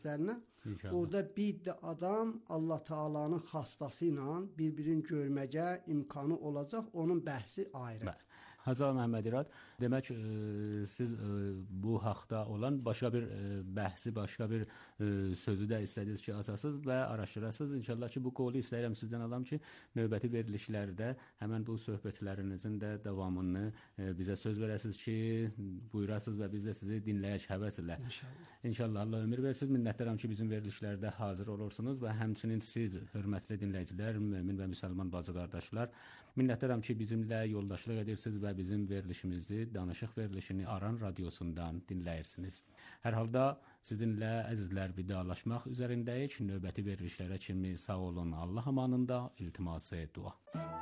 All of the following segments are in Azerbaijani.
İnşallah. Orada bir de adam Allah Taala'nın xastası ilə bir-birini görməcə imkanı olacaq. Onun bəhsi ayrıdır. Hacı Məhəmməd İrad, demək siz bu haqda olan başqa bir bəhsi, başqa bir sözü də istədiniz ki, açasınız və araşdırasınız. İnşallah ki, bu qolu istəyirəm sizdən alam ki, növbəti verilişlərdə həmən bu söhbətlərinizin də davamını bizə söz verəsiniz ki, buyurasınız və biz də sizi dinləyək həvəslə. İnşallah. İnşallah Allah ömür versin. Minnətdaram ki, bizim verilişlərdə hazır olursunuz və həmçinin siz, hörmətli dinləyicilər, mömin və müsəlman bacı qardaşlar, minnətdaram ki, bizimlə yoldaşlıq edirsiniz və bizim verilişimizi, danışıq verilişini Aran radiosundan dinləyirsiniz. Hər halda sizinlə əzizlər vidalaşmaq üzərindəyik. Növbəti verilişlərə kimi sağ olun, Allah amanında, iltiması dua.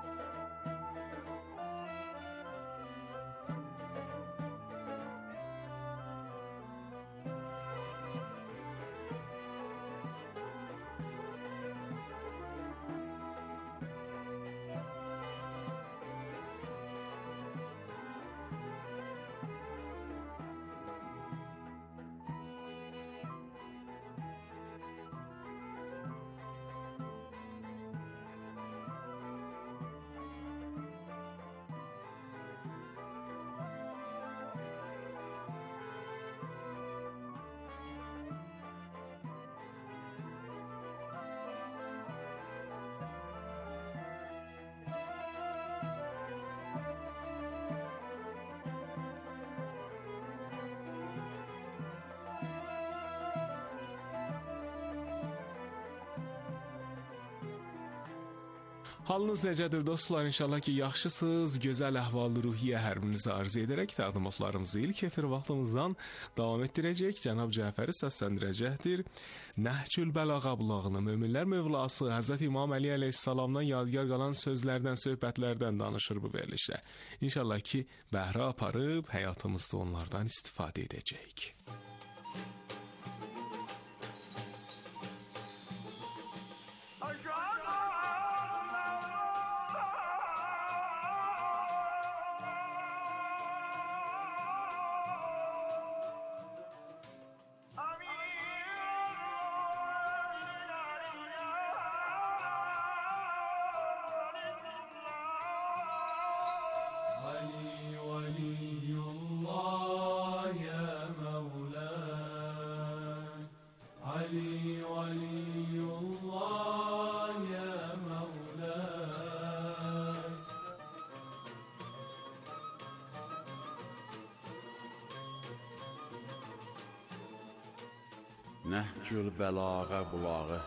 Halınız necədir dostlar? İnşallah ki, yaxşısınız. Gözəl əhval-ruhiyyə hər birinizə arzu edərək təqdimatlarımızı ilk efir vaxtımızdan davam etdirəcək. Cənab Cəfəri səsləndirəcəkdir. Nəhcül Bəlağa bulağını möminlər Mövlası Həzrət İmam Əli əleyhissalamdan yadigar qalan sözlərdən, söhbətlərdən danışır bu verilişdə. İnşallah ki, bəhrə aparıb həyatımızda onlardan istifadə edəcəyik. Nəhcül Bəlağa bulağı.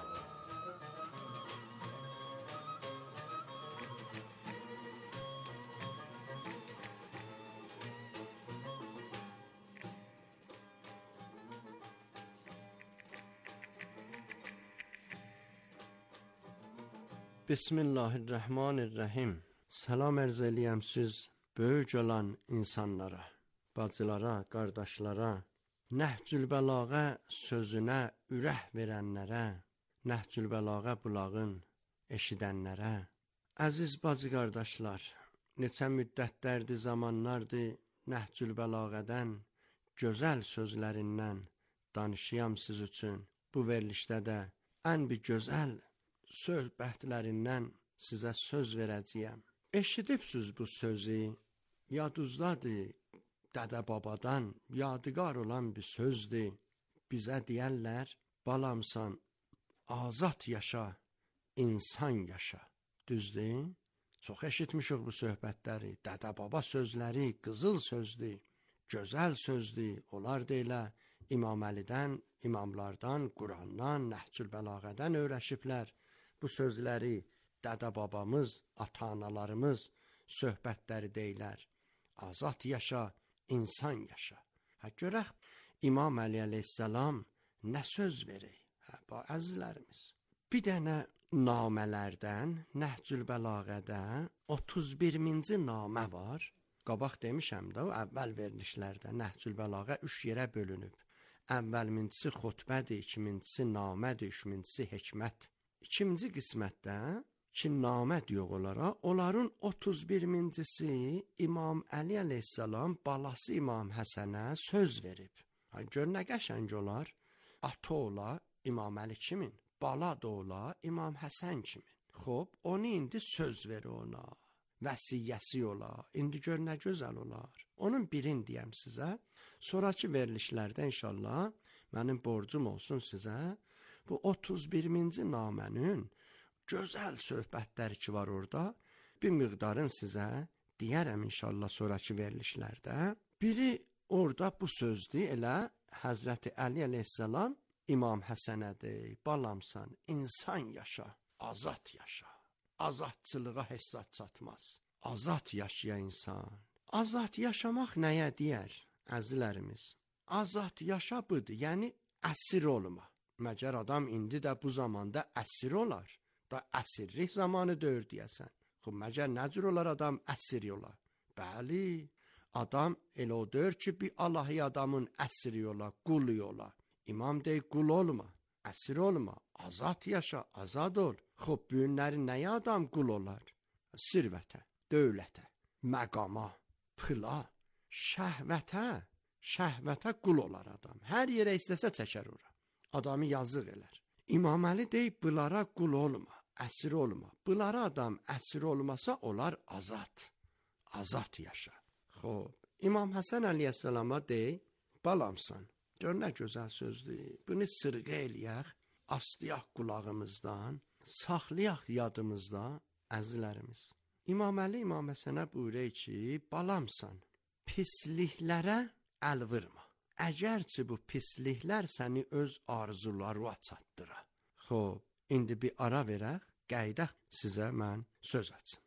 Bismillahirrahmanirrahim. Salam ərz eləyəm siz böyük olan insanlara, bacılara, qardaşlara, Nəhcül Bəlağa sözünə ürək verənlərə, Nəhcül Bəlağa bulağın eşidənlərə. Əziz bacı qardaşlar, neçə müddətlərdir, zamanlardır Nəhcül Bəlağədən, gözəl sözlərindən danışıyam siz üçün. Bu verilişdə də ən bir gözəl söhbətlərindən sizə söz verəcəyəm. Eşidibsiz bu sözü, yadınızdadır, dədə babadan yadigar olan bir sözdür. Bizə deyərlər, balamsan, azad yaşa, insan yaşa. Düzdür? Çox eşitmişik bu söhbətləri, dədə baba sözləri, qızıl sözdür, gözəl sözdür. Onlar da elə İmam Əlidən, imamlardan, Qurandan, Nəhcül Bəlağədən öyrəşiblər. Bu sözləri dədə babamız, ata-analarımız söhbətləri deyilər. Azad yaşa, insan yaşa. Görək, İmam Əli əleyhissalam nə söz verir? Əzizlərimiz, bir dənə namələrdən Nəhcül Bəlağədə 31-ci namə var. Qabaq demişəm də, o əvvəl verilişlərdə Nəhcül Bəlağə 3 yerə bölünüb. Əvvəlmincisi xutbədir, ikincisi namədir, üçüncüsü hikmət. İkinci qismətdə ki, namə deyiq onlara, onların 31-incisi İmam Əli əleyhissalam balası İmam Həsənə söz verib. Gör nə qəşəng olar. ata ola İmam Əli kimin, bala da ola İmam Həsən kimin. Xoş, onu indi söz ver ona, vəsiyyəsi ola, indi gör nə gözəl olar. Onun birini deyəm sizə, sonraki verilişlərdə inşallah mənim borcum olsun sizə, bu 31-ci namənin gözəl söhbətləri ki var orada, bir miqdarın sizə deyərəm inşallah sonraki verilişlərdə. Biri orada bu sözdür, elə Həzrəti Əli əleyhissalam İmam Həsənə deyir, balamsan, insan yaşa, azad yaşa. Azadçılığa hesab çatmaz. Azad yaşaya insan. Azad yaşamaq nəyə deyər, əzizlərimiz? Azad yaşa budur, yəni əsir olma. Məgər adam indi də bu zamanda əsir olar. Da əsirlik zamanı döyür deyəsən. Xub, məgər nə cür olar adam əsir olar? Bəli, adam elə o döyür ki, bir Allahi adamın əsiri olar, qulu olar. İmam deyir, qul olma, əsir olma, azad yaşa, azad ol. Xub, bu günləri nəyə adam qul olar? Sirvətə, dövlətə, məqama, pıla, şəhvətə qul olar adam. Hər yerə istəsə çəkər ora. Adamı yazıq elər. İmam Əli deyib, bunlara qul olma, əsir olma. Bunlara adam əsir olmasa, olar azad. Azad yaşa. Xoş, İmam Həsən əleyhissalama deyib, balamsan, gör nə gözəl sözdür. Bunu sırğa eləyək, astıyaq qulağımızdan, saxlayaq yadımızda, əzizlərimiz. İmam Əli İmam Həsənə buyurur ki, balamsan, pisliklərə əl vurma. Əgərçi bu pisliklər səni öz arzularına çatdıra. Xoş, indi bir ara verək, qəydək sizə mən söz açım.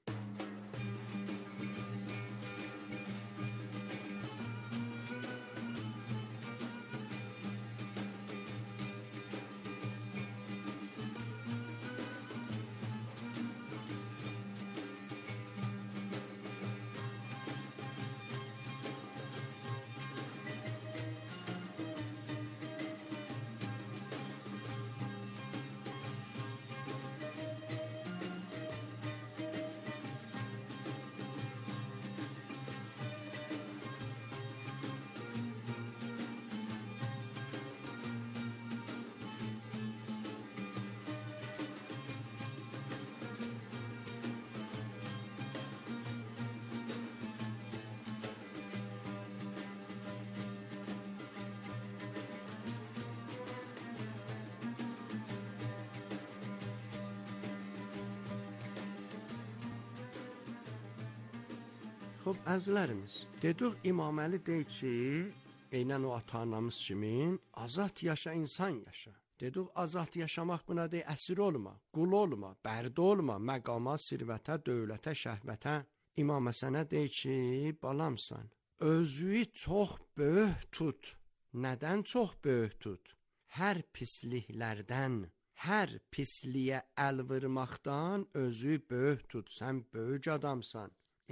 Xoş, əzizlərimiz, dedik İmam Əli deyir ki, eynən o ata-anamız kimin, azad yaşa, insan yaşa. Dedik, azad yaşamaq buna deyir, əsir olma, qul olma, bərdə olma, məqama, sirvətə, dövlətə, şəhvətə. İmam Həsənə deyir ki, balamsan, özüyü çox böyük tut. Nədən çox böyük tut? Hər pisliklərdən, hər pisliyə əl vurmaqdan özü böyük tut. Sən böyük adamsan.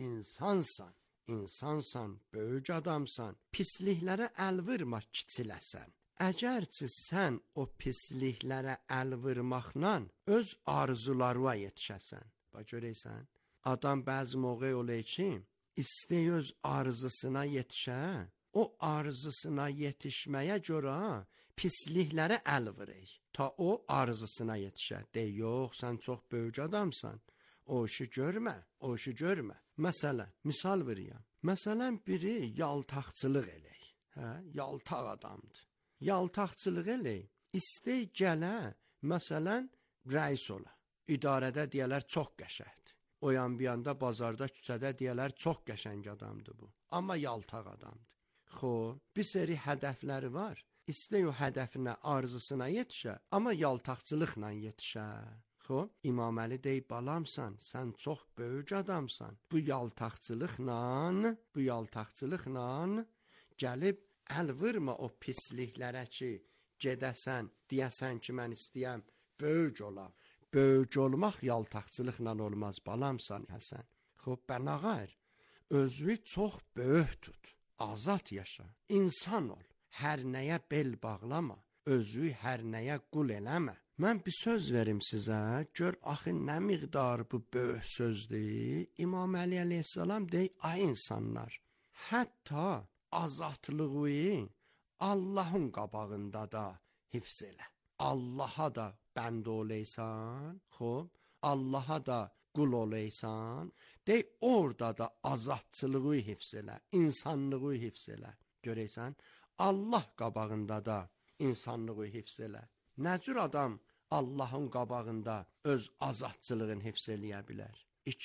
İnsansan, böyük adamsan, pisliklərə əl vurma kiçiləsən. Əgərçi sən o pisliklərə əl vurmaqla öz arzularına yetişəsən. Bax görəysən, adam bəzi moqey olur ki, istəy öz arzusuna yetişə, o arzusuna yetişməyə görə pisliklərə əl vurur. Ta o arzusuna yetişə. Dey, yox, sən çox böyük adamsan. O işi görmə. Məsələn, misal veriyəm. Məsələn, biri yaltaqçılıq elək. Yaltaq adamdır. Yaltaqçılıq elək. İstəy gələ, məsələn, rəis ola. İdarədə deyələr çox qəşəngdir. O yan bir yanda bazarda, küçədə deyələr çox qəşəng adamdır bu. Amma yaltaq adamdır. Xoş, bir seri hədəfləri var. İstəy o hədəfinə, arzusuna yetişə, amma yaltaqçılıqla yetişə. Xoş, İmam Əli deyib, balamsan, sən çox böyük adamsan. Bu yaltaqçılıqla gəlib əl vurma o pisliklərə ki, gedəsən, deyəsən ki, mən istəyəm, böyük olam. Böyük olmaq yaltaqçılıqla olmaz, balamsan Həsən. Xoş, bənağər, özünü çox böyük tut, azad yaşa, insan ol, hər nəyə bel bağlama, özü hər nəyə qul eləmə. Mən bir söz verim sizə, gör axı nə miqdar bu böyük sözdür. İmam Əli əleyhissalam deyir, ay insanlar, hətta azadlığı Allahın qabağında da hifz elə. Allaha da bənd olaysan, xob, Allaha da qul olaysan, dey orada da azadçılığı hifz elə, insanlığı hifz elə. Görəysən, Allah qabağında da insanlığı hifz elə. Nə cür adam Allahın qabağında öz azadçılığını hifz eləyə bilər?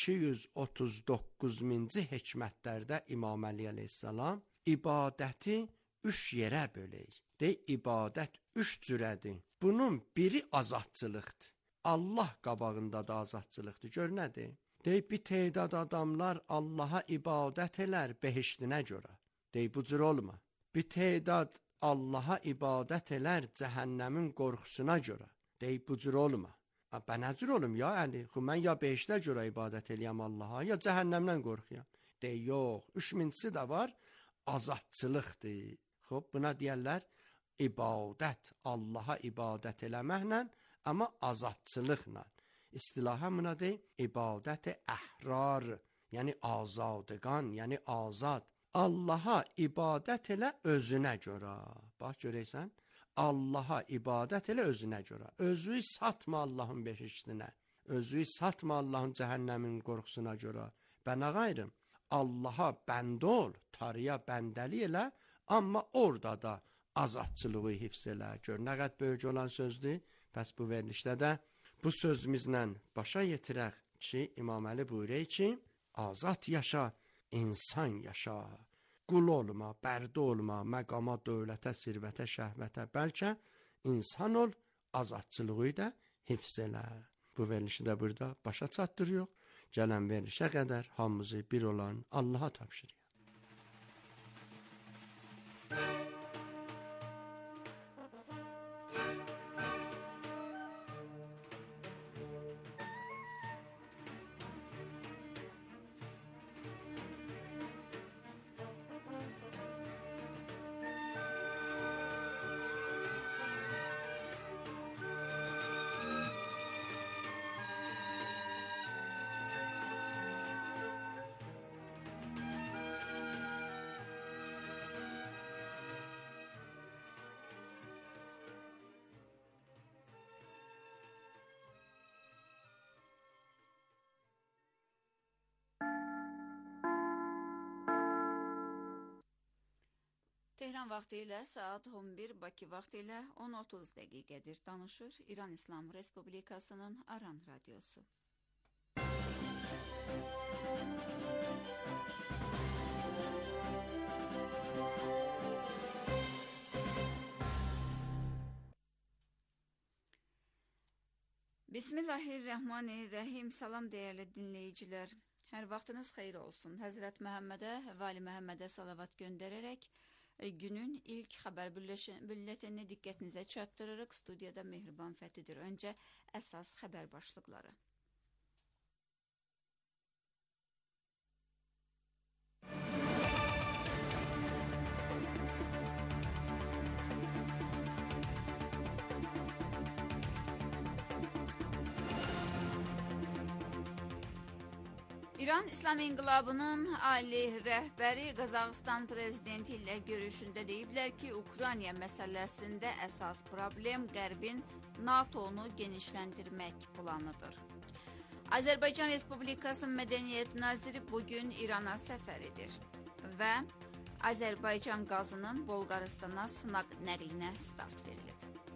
239-cu hikmətlərdə İmam Əli əleyhissalam ibadəti 3 yerə bölür. Dey, ibadət 3 cürədir. Bunun biri azadçılıqdır. Allah qabağında da azadçılıqdır. Gör nədir? Dey, bir tədad adamlar Allaha ibadət elər behiştinə görə. Dey, bu cür olma. Bir tədad Allaha ibadət elər cəhənnəmin qorxusuna görə. Dey, bu cür olma. Bə nə cür olum ya Əli? Mən ya behiştə görə ibadət eləyəm Allaha, ya cəhənnəmdən qorxuyam. Dey, yox. 3000-si də var, azadçılıqdır. Xob, buna deyərlər ibadət, Allaha ibadət eləməklə, amma azadçılıqla. İstilaha buna deyil, ibadət-i əhrar, yəni azadqan, yəni azad. Allaha ibadət elə özünə görə. Bax, görəysən, Allaha ibadət elə özünə görə. Özü satma Allahın behiştinə, özü satma Allahın cəhənnəmin qorxusuna görə. Bənə qayrım, Allaha bənd ol, tarıya bəndəli elə, amma orada da azadçılığı hifz elə. Gör, nə qədər böyük olan sözdür. Pəs bu verilişdə də bu sözümüzlə başa yetirək ki, İmam Əli buyuruyor ki, azad yaşa, insan yaşa, qul olma, bərdə olma, məqama, dövlətə, sirvətə, şəhvətə, bəlkə insan ol, azadçılığı da hifz elə. Bu verilişi də burada başa çatdırıyor. Gələn verilişə qədər hamımızı bir olan Allaha tapşırıyor. Tehran vaxtı ilə saat 11, Bakı vaxtı ilə 10:30 dəqiqədir. Danışır İran İslam Respublikasının Aran radiosu. Bismillahirrahmanirrahim. Salam dəyərli dinləyicilər. Hər vaxtınız xeyir olsun. Həzrət Məhəmmədə və Ali Məhəmmədə salavat göndərərək günün ilk xəbər bülletenini diqqətinizə çatdırırıq. Studiyada Mehriban Fəthidir. Öncə əsas xəbər başlıqları. İran İslam İnqilabının ali rəhbəri Qazaxıstan prezidenti ilə görüşündə deyiblər ki, Ukrayna məsələsində əsas problem Qərbin NATO-nu genişləndirmək planıdır. Azərbaycan Respublikasının Mədəniyyət Naziri bugün İrana səfər edir və Azərbaycan qazının Bolqaristana sınaq nəqlinə start verilib.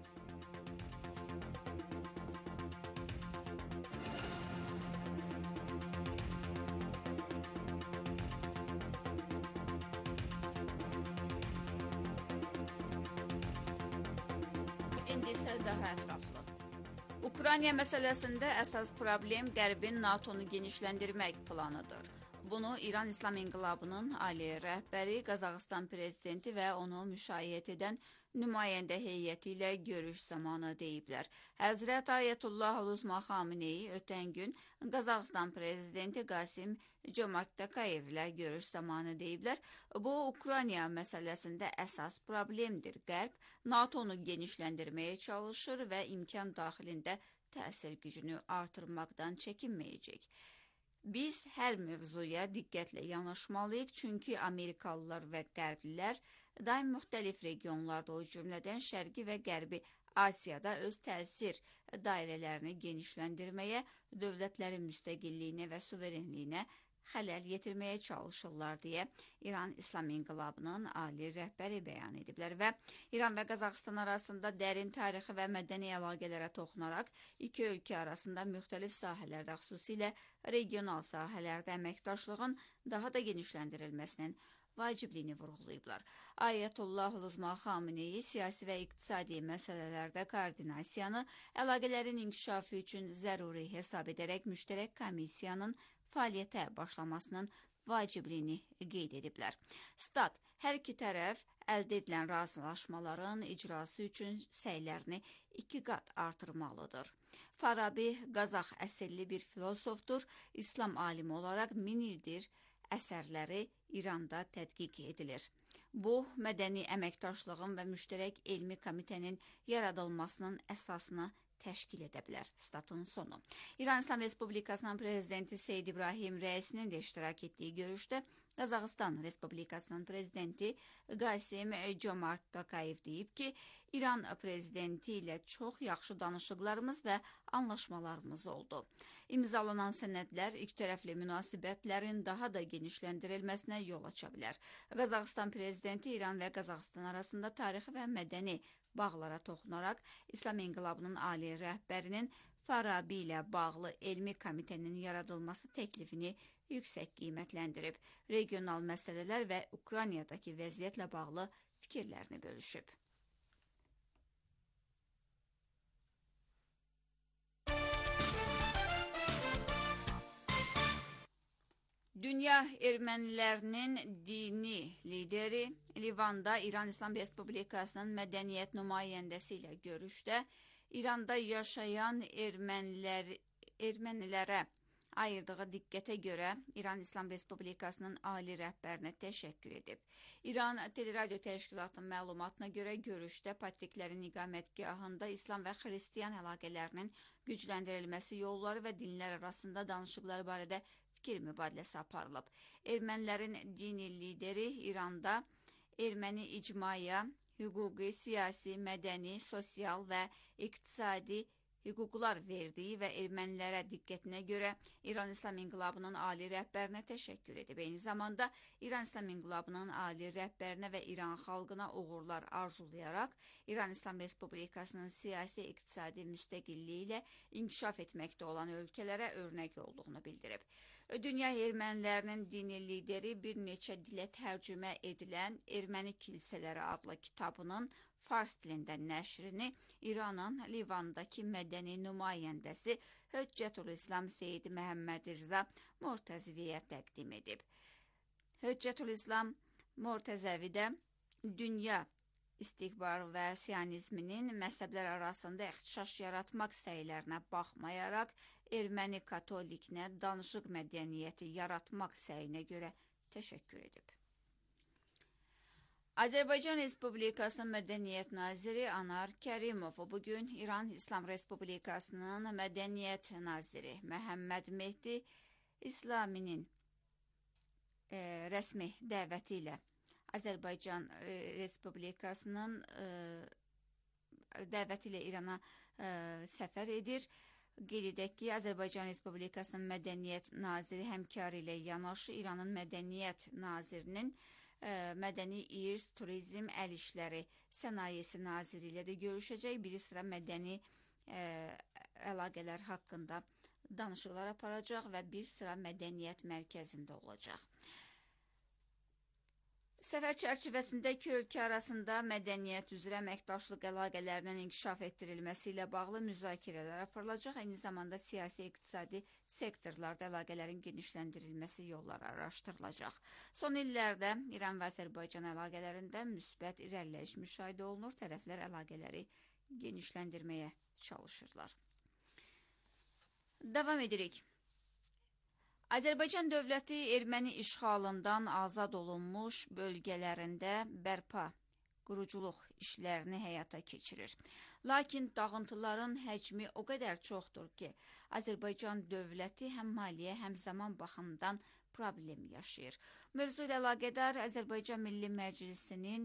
İndi isə daha ətraflı. Ukrayna məsələsində əsas problem Qərbin NATO-nu genişləndirmək planıdır. Bunu İran İslam İnqilabının ali rəhbəri Qazaxıstan prezidenti və onu müşayiət edən nümayəndə heyəti ilə görüş zamanı deyiblər. Həzrət Ayətullah Uluzma Xameneyi ötən gün Qazaxıstan prezidenti Qasim Jomart Tokayev ilə görüş zamanı deyiblər. Bu, Ukrayna məsələsində əsas problemdir. Qərb NATO-nu genişləndirməyə çalışır və imkan daxilində təsir gücünü artırmaqdan çəkinməyəcək. Biz hər mövzuya diqqətlə yanaşmalıyıq, çünki Amerikalılar və Qərblilər daim müxtəlif regionlarda, o cümlədən Şərqi və Qərbi Asiyada öz təsir dairələrini genişləndirməyə, dövlətlərin müstəqilliyinə və suverenliyinə xələl yetirməyə çalışırlar deyə İran İslam İnqilabının ali rəhbəri bəyan ediblər və İran və Qazaxıstan arasında dərin tarixi və mədəni əlaqələrə toxunaraq iki ölkə arasında müxtəlif sahələrdə, xüsusilə regional sahələrdə əməkdaşlığın daha da genişləndirilməsinin vacibliyini vurğulayıblar. Ayətullah Uluzma Xameneyi siyasi və iqtisadi məsələlərdə koordinasiyanı əlaqələrin inkişafı üçün zəruri hesab edərək müştərək komissiyanın fəaliyyətə başlamasının vacibliyini qeyd ediblər. Stat, hər iki tərəf əldə edilən razılaşmaların icrası üçün səylərini 2 qat artırmalıdır. Farabi Qazax əsilli bir filosofdur, İslam alimi olaraq 1000 ildir əsərləri İranda tədqiq edilir. Bu, mədəni əməkdaşlığın və müştərək elmi komitənin yaradılmasının əsasını təşkil edə bilər. Statın sonu. İran İslam Respublikasının prezidenti Seyyid İbrahim Rəisinin də iştirak etdiyi görüşdə Qazaxıstan Respublikasının prezidenti Qasim Comart Tokayev deyib ki, İran prezidenti ilə çox yaxşı danışıqlarımız və anlaşmalarımız oldu. İmzalanan sənədlər ikitərəfli münasibətlərin daha da genişləndirilməsinə yol aça bilər. Qazaxıstan prezidenti İran və Qazaxıstan arasında tarixi və mədəni bağlara toxunaraq İslam İnqilabının ali rəhbərinin Farabi ilə bağlı elmi komitənin yaradılması təklifini yüksək qiymətləndirib, regional məsələlər və Ukraynadakı vəziyyətlə bağlı fikirlərini bölüşüb. Dünya ermənilərinin dini lideri Livanda İran İslam Respublikasının mədəniyyət nümayəndəsi ilə görüşdə İranda yaşayan ermənilərə ayırdığı diqqətə görə İran İslam Respublikasının ali rəhbərinə təşəkkür edib. İran Teleradio Təşkilatının məlumatına görə görüşdə patriklərin iqamətgahında İslam və Xristiyan əlaqələrinin gücləndirilməsi yolları və dinlər arasında danışıqları barədə fikir mübadiləsi aparılıb. Ermənilərin dini lideri İranda erməni icmaya, hüquqi, siyasi, mədəni, sosial və iqtisadi hüquqlar verdiyi və ermənilərə diqqətinə görə İran İslam İnqilabının ali rəhbərinə təşəkkür edib. Eyni zamanda İran İslam İnqilabının ali rəhbərinə və İran xalqına uğurlar arzulayaraq İran İslam Respublikasının siyasi, iqtisadi müstəqilliyi ilə inkişaf etməkdə olan ölkələrə örnək olduğunu bildirib. Dünya ermənilərinin dini lideri bir neçə dilə tərcümə edilən Erməni Kilsələri adlı kitabının fars dilində nəşrini İranın Livandakı mədəni nümayəndəsi Höccətülislam Seyid Məhəmməd Rza Mortəzəviyə təqdim edib. Höccətülislam Mortəzəvidə dünya istiqbar və siyonizminin məzhəblər arasında ixtişaş yaratmaq səylərinə baxmayaraq erməni katoliklə danışıq mədəniyyəti yaratmaq səyinə görə təşəkkür edib. Azərbaycan Respublikasının Mədəniyyət Naziri Anar Kərimov bugün İran İslam Respublikasının Mədəniyyət Naziri Məhəmməd Mehdi İslami'nin rəsmi dəvəti ilə Azərbaycan Respublikasının dəvəti ilə İrana səfər edir. Qeyd edək ki, Azərbaycan Respublikasının Mədəniyyət Naziri həmkarı ilə yanaşı İranın Mədəniyyət Nazirinin Mədəni İrs, Turizm, Əl İşləri Sənayesi Naziri ilə də görüşəcək. Bir sıra mədəni əlaqələr haqqında danışıqlar aparacaq və bir sıra mədəniyyət mərkəzində olacaq. Səfər çərçivəsində iki ölkə arasında mədəniyyət üzrə əməkdaşlıq əlaqələrinin inkişaf etdirilməsi ilə bağlı müzakirələr aparılacaq. Eyni zamanda siyasi, iqtisadi sektorlarda əlaqələrin genişləndirilməsi yolları araşdırılacaq. Son illərdə İran və Azərbaycan əlaqələrində müsbət irəliləyiş müşahidə olunur. Tərəflər əlaqələri genişləndirməyə çalışırlar. Davam edirik. Azərbaycan dövləti erməni işğalından azad olunmuş bölgələrində bərpa, quruculuq işlərini həyata keçirir. Lakin dağıntıların həcmi o qədər çoxdur ki, Azərbaycan dövləti həm maliyyə, həm zaman baxımından problem yaşayır. Mövzu ilə əlaqədar Azərbaycan Milli Məclisinin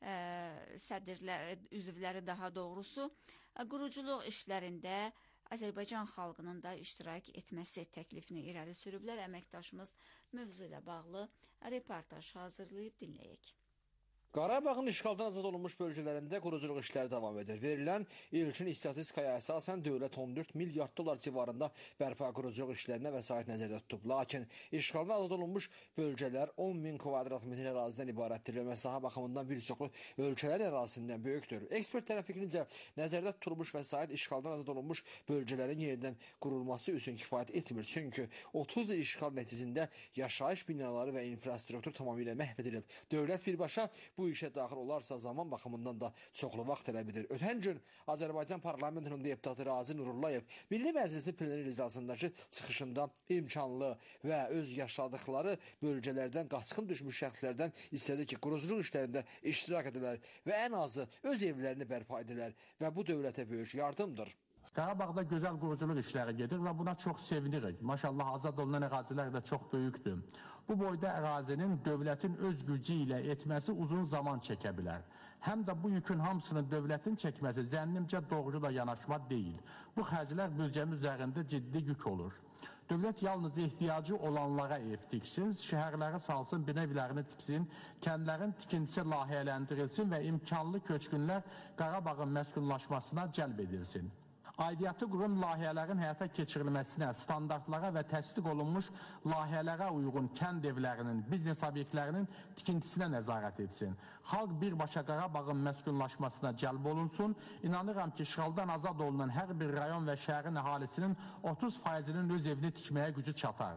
üzvləri daha doğrusu quruculuq işlərində Azərbaycan xalqının da iştirak etməsi təklifini irəli sürüblər. Əməkdaşımız mövzu ilə bağlı reportaj hazırlayıb dinləyək. Qarabağın işğaldan azad olunmuş bölgələrində quruculuq işləri davam edir. Verilən ilkin istatistikaya əsasən dövlət 14 milyard dollar civarında bərpa quruculuq işlərinə vəsait nəzərdə tutub. Lakin işğaldan azad olunmuş bölgələr 10 min kvadrat metr ərazidən ibarətdir və məsafə baxımından bir çoxlu ölkələr ərazisindən böyükdür. Ekspert tərəfincə nəzərdə tutulmuş vəsait işğaldan azad olunmuş bölgələrin yenidən qurulması üçün kifayət etmir. Çünki 30 il işğal nəticəsində yaşayış binaları və infrastruktur tamamilə məhv edilib. Dövlət birbaşa bu işə daxil olarsa zaman baxımından da çoxlu vaxt tələb edir. Ötən gün Azərbaycan Parlamentinin deputatı Razi Nurullayev Milli Məclisin plenar iclasındakı çıxışında imkanlı və öz yaşadıkları bölgələrdən qaçqın düşmüş şəxslərdən istədi ki, quruculuq işlərində iştirak edilər və ən azı öz evlərini bərpa edilər və bu dövlətə böyük yardımdır. Qarabağda gözəl quruculuq işləri gedir və buna çox sevinirik. Maşallah, azad olunan ərazilər də çox böyükdür. Bu boyda ərazinin dövlətin öz gücü ilə etməsi uzun zaman çəkə bilər. Həm də bu yükün hamısını dövlətin çəkməsi zənnimcə doğru da yanaşma deyil. Bu xərclər bölgəmiz üzərində ciddi yük olur. Dövlət yalnız ehtiyacı olanlara ev tiksin, şəhərləri salsın, bina evlərini tiksin, kəndlərin tikintisi layihələndirilsin və imkanlı köçkünlər Qarabağın məskunlaşmasına cəlb edilsin. Aidiyyatı qurum layihələrin həyata keçirilməsinə, standartlara və təsdiq olunmuş layihələrə uyğun kənd evlərinin, biznes obyektlərinin tikintisinə nəzarət etsin. Xalq birbaşa Qarabağın məskunlaşmasına cəlb olunsun. İnanıram ki, işğaldan azad olunan hər bir rayon və şəhərin əhalisinin 30%-nin öz evini tikməyə gücü çatar.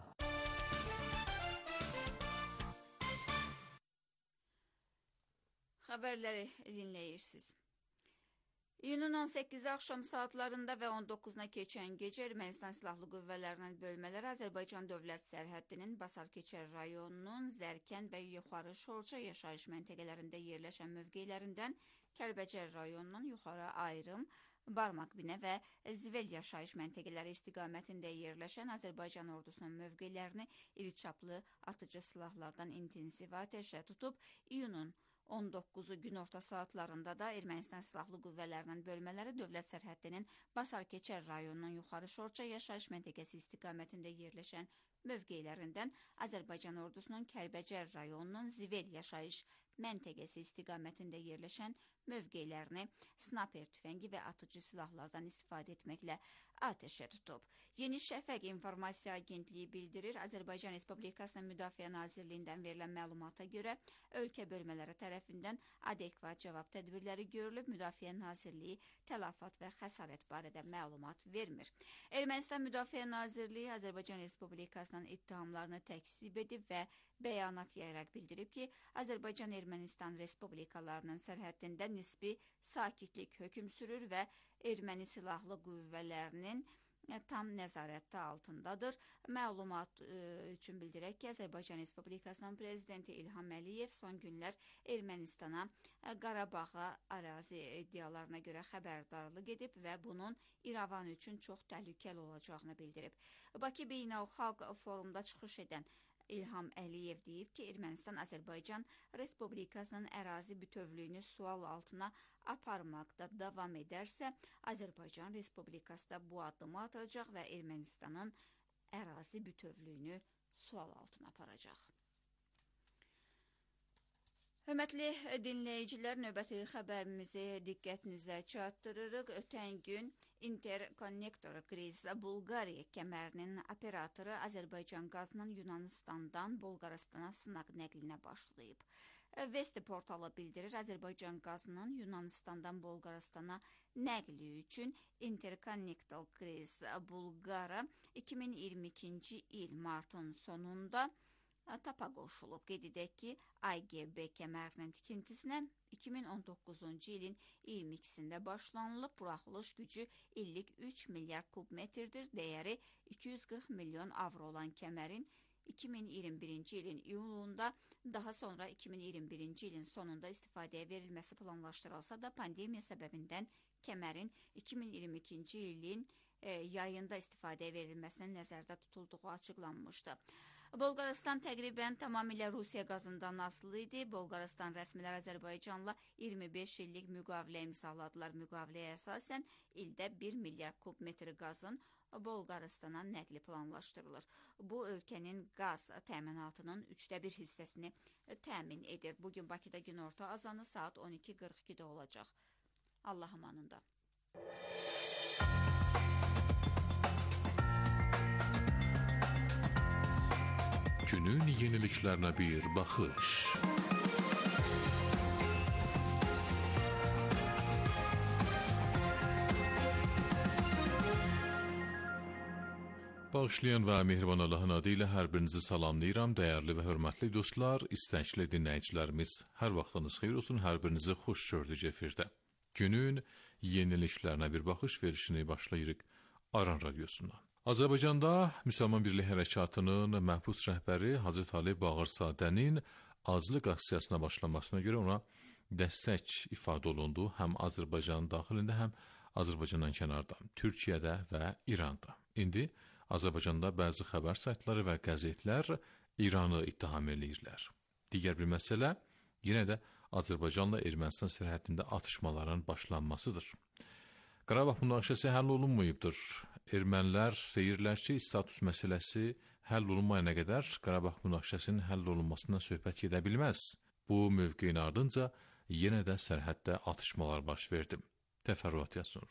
Xəbərləri dinləyirsiniz. İyunun 18-i axşam saatlarında və 19-na keçən gecə Ermənistan Silahlı Qüvvələrinin bölmələri Azərbaycan dövlət sərhəddinin Basarkeçər rayonunun Zərkən və Yuxarı Şorça yaşayış məntəqələrində yerləşən mövqelərindən Kəlbəcər rayonunun Yuxarı Ayrım, Barmaq-Binə və Zivel yaşayış məntəqələri istiqamətində yerləşən Azərbaycan ordusunun mövqelərini iri çaplı atıcı silahlardan intensiv atəşə tutub. İyunun 19-u günorta saatlarında da Ermənistan Silahlı Qüvvələrinin bölmələri dövlət sərhəddinin Basarkeçər rayonunun Yuxarı Şorça yaşayış məntəqəsi istiqamətində yerləşən mövqelərindən Azərbaycan ordusunun Kəlbəcər rayonunun Zivel yaşayış məntəqəsi istiqamətində yerləşən mövqelərini snaper tüfəngi və atıcı silahlardan istifadə etməklə atəşə tutub. Yeni Şəfəq İnformasiya Agentliyi bildirir, Azərbaycan Respublikasının Müdafiə Nazirliyindən verilən məlumata görə ölkə bölmələri tərəfindən adekvat cavab tədbirləri görülüb. Müdafiə Nazirliyi tələfat və xəsarət barədə məlumat vermir. Ermənistan Müdafiə Nazirliyi Azərbaycan Respublikasının ittihamlarını təkzib edib və bəyanat yayaraq bildirib ki, Azərbaycan Ermənistan Respublikalarının sərhəddində nisbi sakitlik hökm sürür və erməni silahlı qüvvələrinin tam nəzarəti altındadır. Məlumat üçün bildirək ki, Azərbaycan Respublikasının prezidenti İlham Əliyev son günlər Ermənistana Qarabağa ərazi iddialarına görə xəbərdarlıq edib və bunun İrəvan üçün çox təhlükəli olacağını bildirib. Bakı Beynəlxalq Forumda çıxış edən İlham Əliyev deyib ki, Ermənistan Azərbaycan Respublikasının ərazi bütövlüyünü sual altına aparmaqda davam edərsə, Azərbaycan Respublikası da bu addımı atacaq və Ermənistanın ərazi bütövlüyünü sual altına aparacaq. Hörmətli dinləyicilər, növbəti xəbərimizi diqqətinizə çatdırırıq. Ötən gün Interkonnektor Kriz Bulqariya kəmərinin operatoru Azərbaycan qazının Yunanistandan Bolqaristana sınaq nəqlinə başlayıb. Vesti portalı bildirir, Azərbaycan qazının Yunanistandan Bolqaristana nəqli üçün Interkonnektor Kriz Bulqara 2022-ci il martın sonunda tapa qoşulub. Qeyd edək ki, AGB kəmərinin tikintisinə 2019-cu ilin 22-sində başlanılıb. Buraxılış gücü illik 3 milyard kubmetrdir. Dəyəri 240 milyon avro olan kəmərin 2021-ci ilin iyulunda, daha sonra 2021-ci ilin sonunda istifadəyə verilməsi planlaşdırılsa da pandemiya səbəbindən kəmərin 2022-ci ilin yayında istifadəyə verilməsinin nəzərdə tutulduğu açıqlanmışdı. Bolqarıstan təqribən tamamilə Rusiya qazından asılı idi. Bolqarıstan rəsmilər Azərbaycanla 25 illik müqavilə imzaladılar. Müqaviləyə əsasən ildə 1 milyard kub metri qazın Bolqarıstana nəqli planlaşdırılır. Bu, ölkənin qaz təminatının 1/3 hissəsini təmin edir. Bugün Bakıda günorta azanı saat 12:42-də olacaq. Allah amanında. Günün yeniliklərine bir baxış. Bağışlayan və mehriban Allahın adı ilə hər birinizi salamlayıram. Dəyərli və hörmətli dostlar, istəkli dinləyicilərimiz, hər vaxtınız xeyir olsun, hər birinizi xoş gördük efirdə. Günün yeniliklərinə bir baxış verişini başlayırıq Aran Radiosundan. Azərbaycanda Müsəlman Birliyi Hərəkatının məhbus rəhbəri Hacı Talib Bağırzadənin azlıq aksiyasına başlamasına görə ona dəstək ifadə olundu. Həm Azərbaycan daxilində, həm Azərbaycandan kənarda, Türkiyədə və İranda. İndi Azərbaycanda bəzi xəbər saytları və qəzetlər İranı ittiham eləyirlər. Digər bir məsələ yenə də Azərbaycanla Ermənistan sərhədində atışmaların başlanmasıdır. Qarabağ münaqişəsi həll olunmayıbdır. Ermənilər deyirlər ki, status məsələsi həll olunmayana qədər Qarabağ münaqişəsinin həll olunmasından söhbət gedə bilməz. Bu mövqeyin ardınca yenə də sərhəddə atışmalar baş verdi. Təfərrüat yazsın.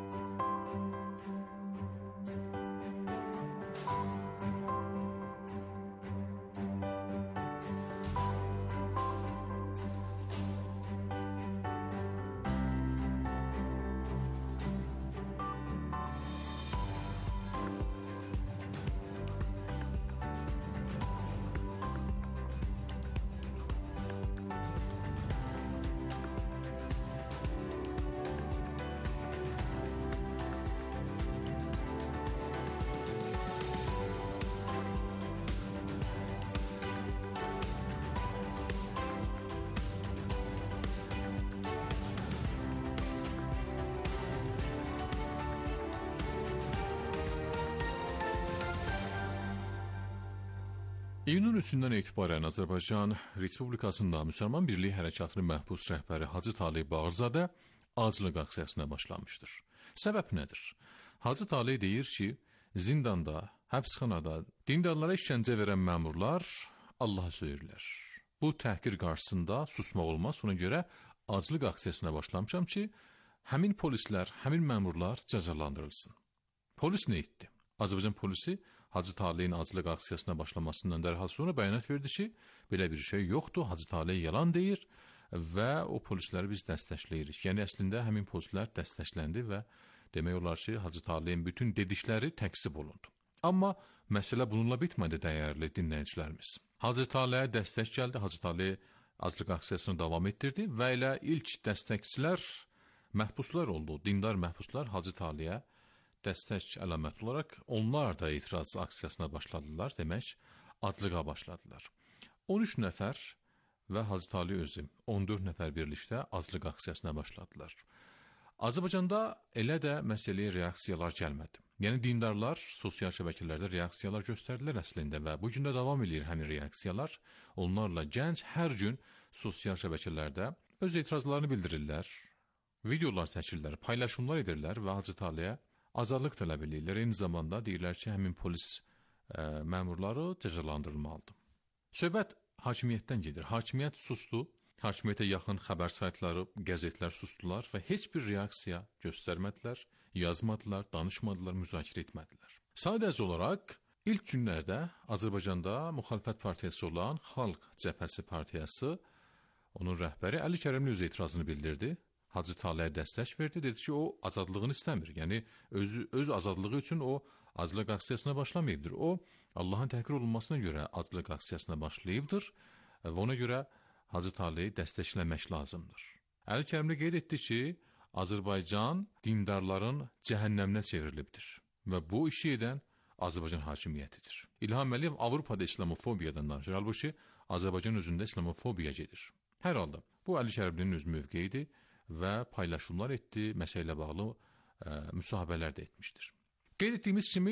İyunun 3-dən etibarən Azərbaycan Respublikasında Müsəlman Birliyi Hərəkatının məhbus rəhbəri Hacı Talib Bağırzadə aclıq aksiyasına başlamışdır. Səbəb nədir? Hacı Talib deyir ki, zindanda, həbsxanada dindarlara işgəncə verən məmurlar Allaha söyürlər. Bu təhqir qarşısında susmaq olmaz, ona görə aclıq aksiyasına başlamışam ki, həmin polislər, həmin məmurlar cəzalandırılsın. Polis nə etdi? Azərbaycan polisi Hacı Talibin aclıq aksiyasına başlamasından dərhal sonra bəyanat verdi ki, belə bir şey yoxdur, Hacı Talib yalan deyir və o polisləri biz dəstəkləyirik. Yəni, əslində həmin polislər dəstəkləndi və demək olar ki, Hacı Talibin bütün dedikləri təksib olundu. Amma məsələ bununla bitmədi, dəyərli dinləyicilərimiz. Hacı Talibə dəstək gəldi, Hacı Talib aclıq aksiyasını davam etdirdi və elə ilk dəstəkçilər məhbuslar oldu, dindar məhbuslar Hacı Talibə dəstək əlaməti olaraq onlar da etiraz aksiyasına başladılar, demək, aclığa başladılar. 13 nəfər və Hacı Talib özü 14 nəfər birlikdə aclıq aksiyasına başladılar. Azərbaycanda elə də məsələyə reaksiyalar gəlmədi. Yəni, dindarlar sosial şəbəkələrdə reaksiyalar göstərdilər əslində və bugün də davam edir həmin reaksiyalar. Onlarla gənc hər gün sosial şəbəkələrdə öz etirazlarını bildirirlər, videolar çəkirlər, paylaşımlar edirlər və Hacı Talibə azadlıq tələb edirlər. Eyni zamanda deyirlər ki, həmin polis məmurları cəzalandırılmalıdır. Söhbət hakimiyyətdən gedir. Hakimiyyət susdu. Hakimiyyətə yaxın xəbər saytları, qəzetlər sustular və heç bir reaksiya göstərmədilər, yazmadılar, danışmadılar, müzakirə etmədilər. Sadəcə olaraq ilk günlərdə Azərbaycanda müxalifət partiyası olan Xalq Cəbhəsi partiyası, onun rəhbəri Əli Kərimli öz etirazını bildirdi. Hacı Talibə dəstək verdi, dedi ki, o azadlığını istəmir. Yəni, öz azadlığı üçün o aclıq aksiyasına başlamayıbdır. O, Allahın təhqir olunmasına görə aclıq aksiyasına başlayıbdır və ona görə Hacı Talibə dəstəkləmək lazımdır. Əli Kərimli qeyd etdi ki, Azərbaycan dindarların cəhənnəminə çevrilibdir və bu işi edən Azərbaycan hakimiyyətidir. İlham Əliyev Avropada İslamofobiyadan danışır, halbuki Azərbaycan özündə İslamofobiya gedir. Hər halda, bu Əli Kərimlinin öz mövqeyidir və paylaşımlar etdi, məsələ ilə bağlı müsahibələr də etmişdir. Qeyd etdiyimiz kimi,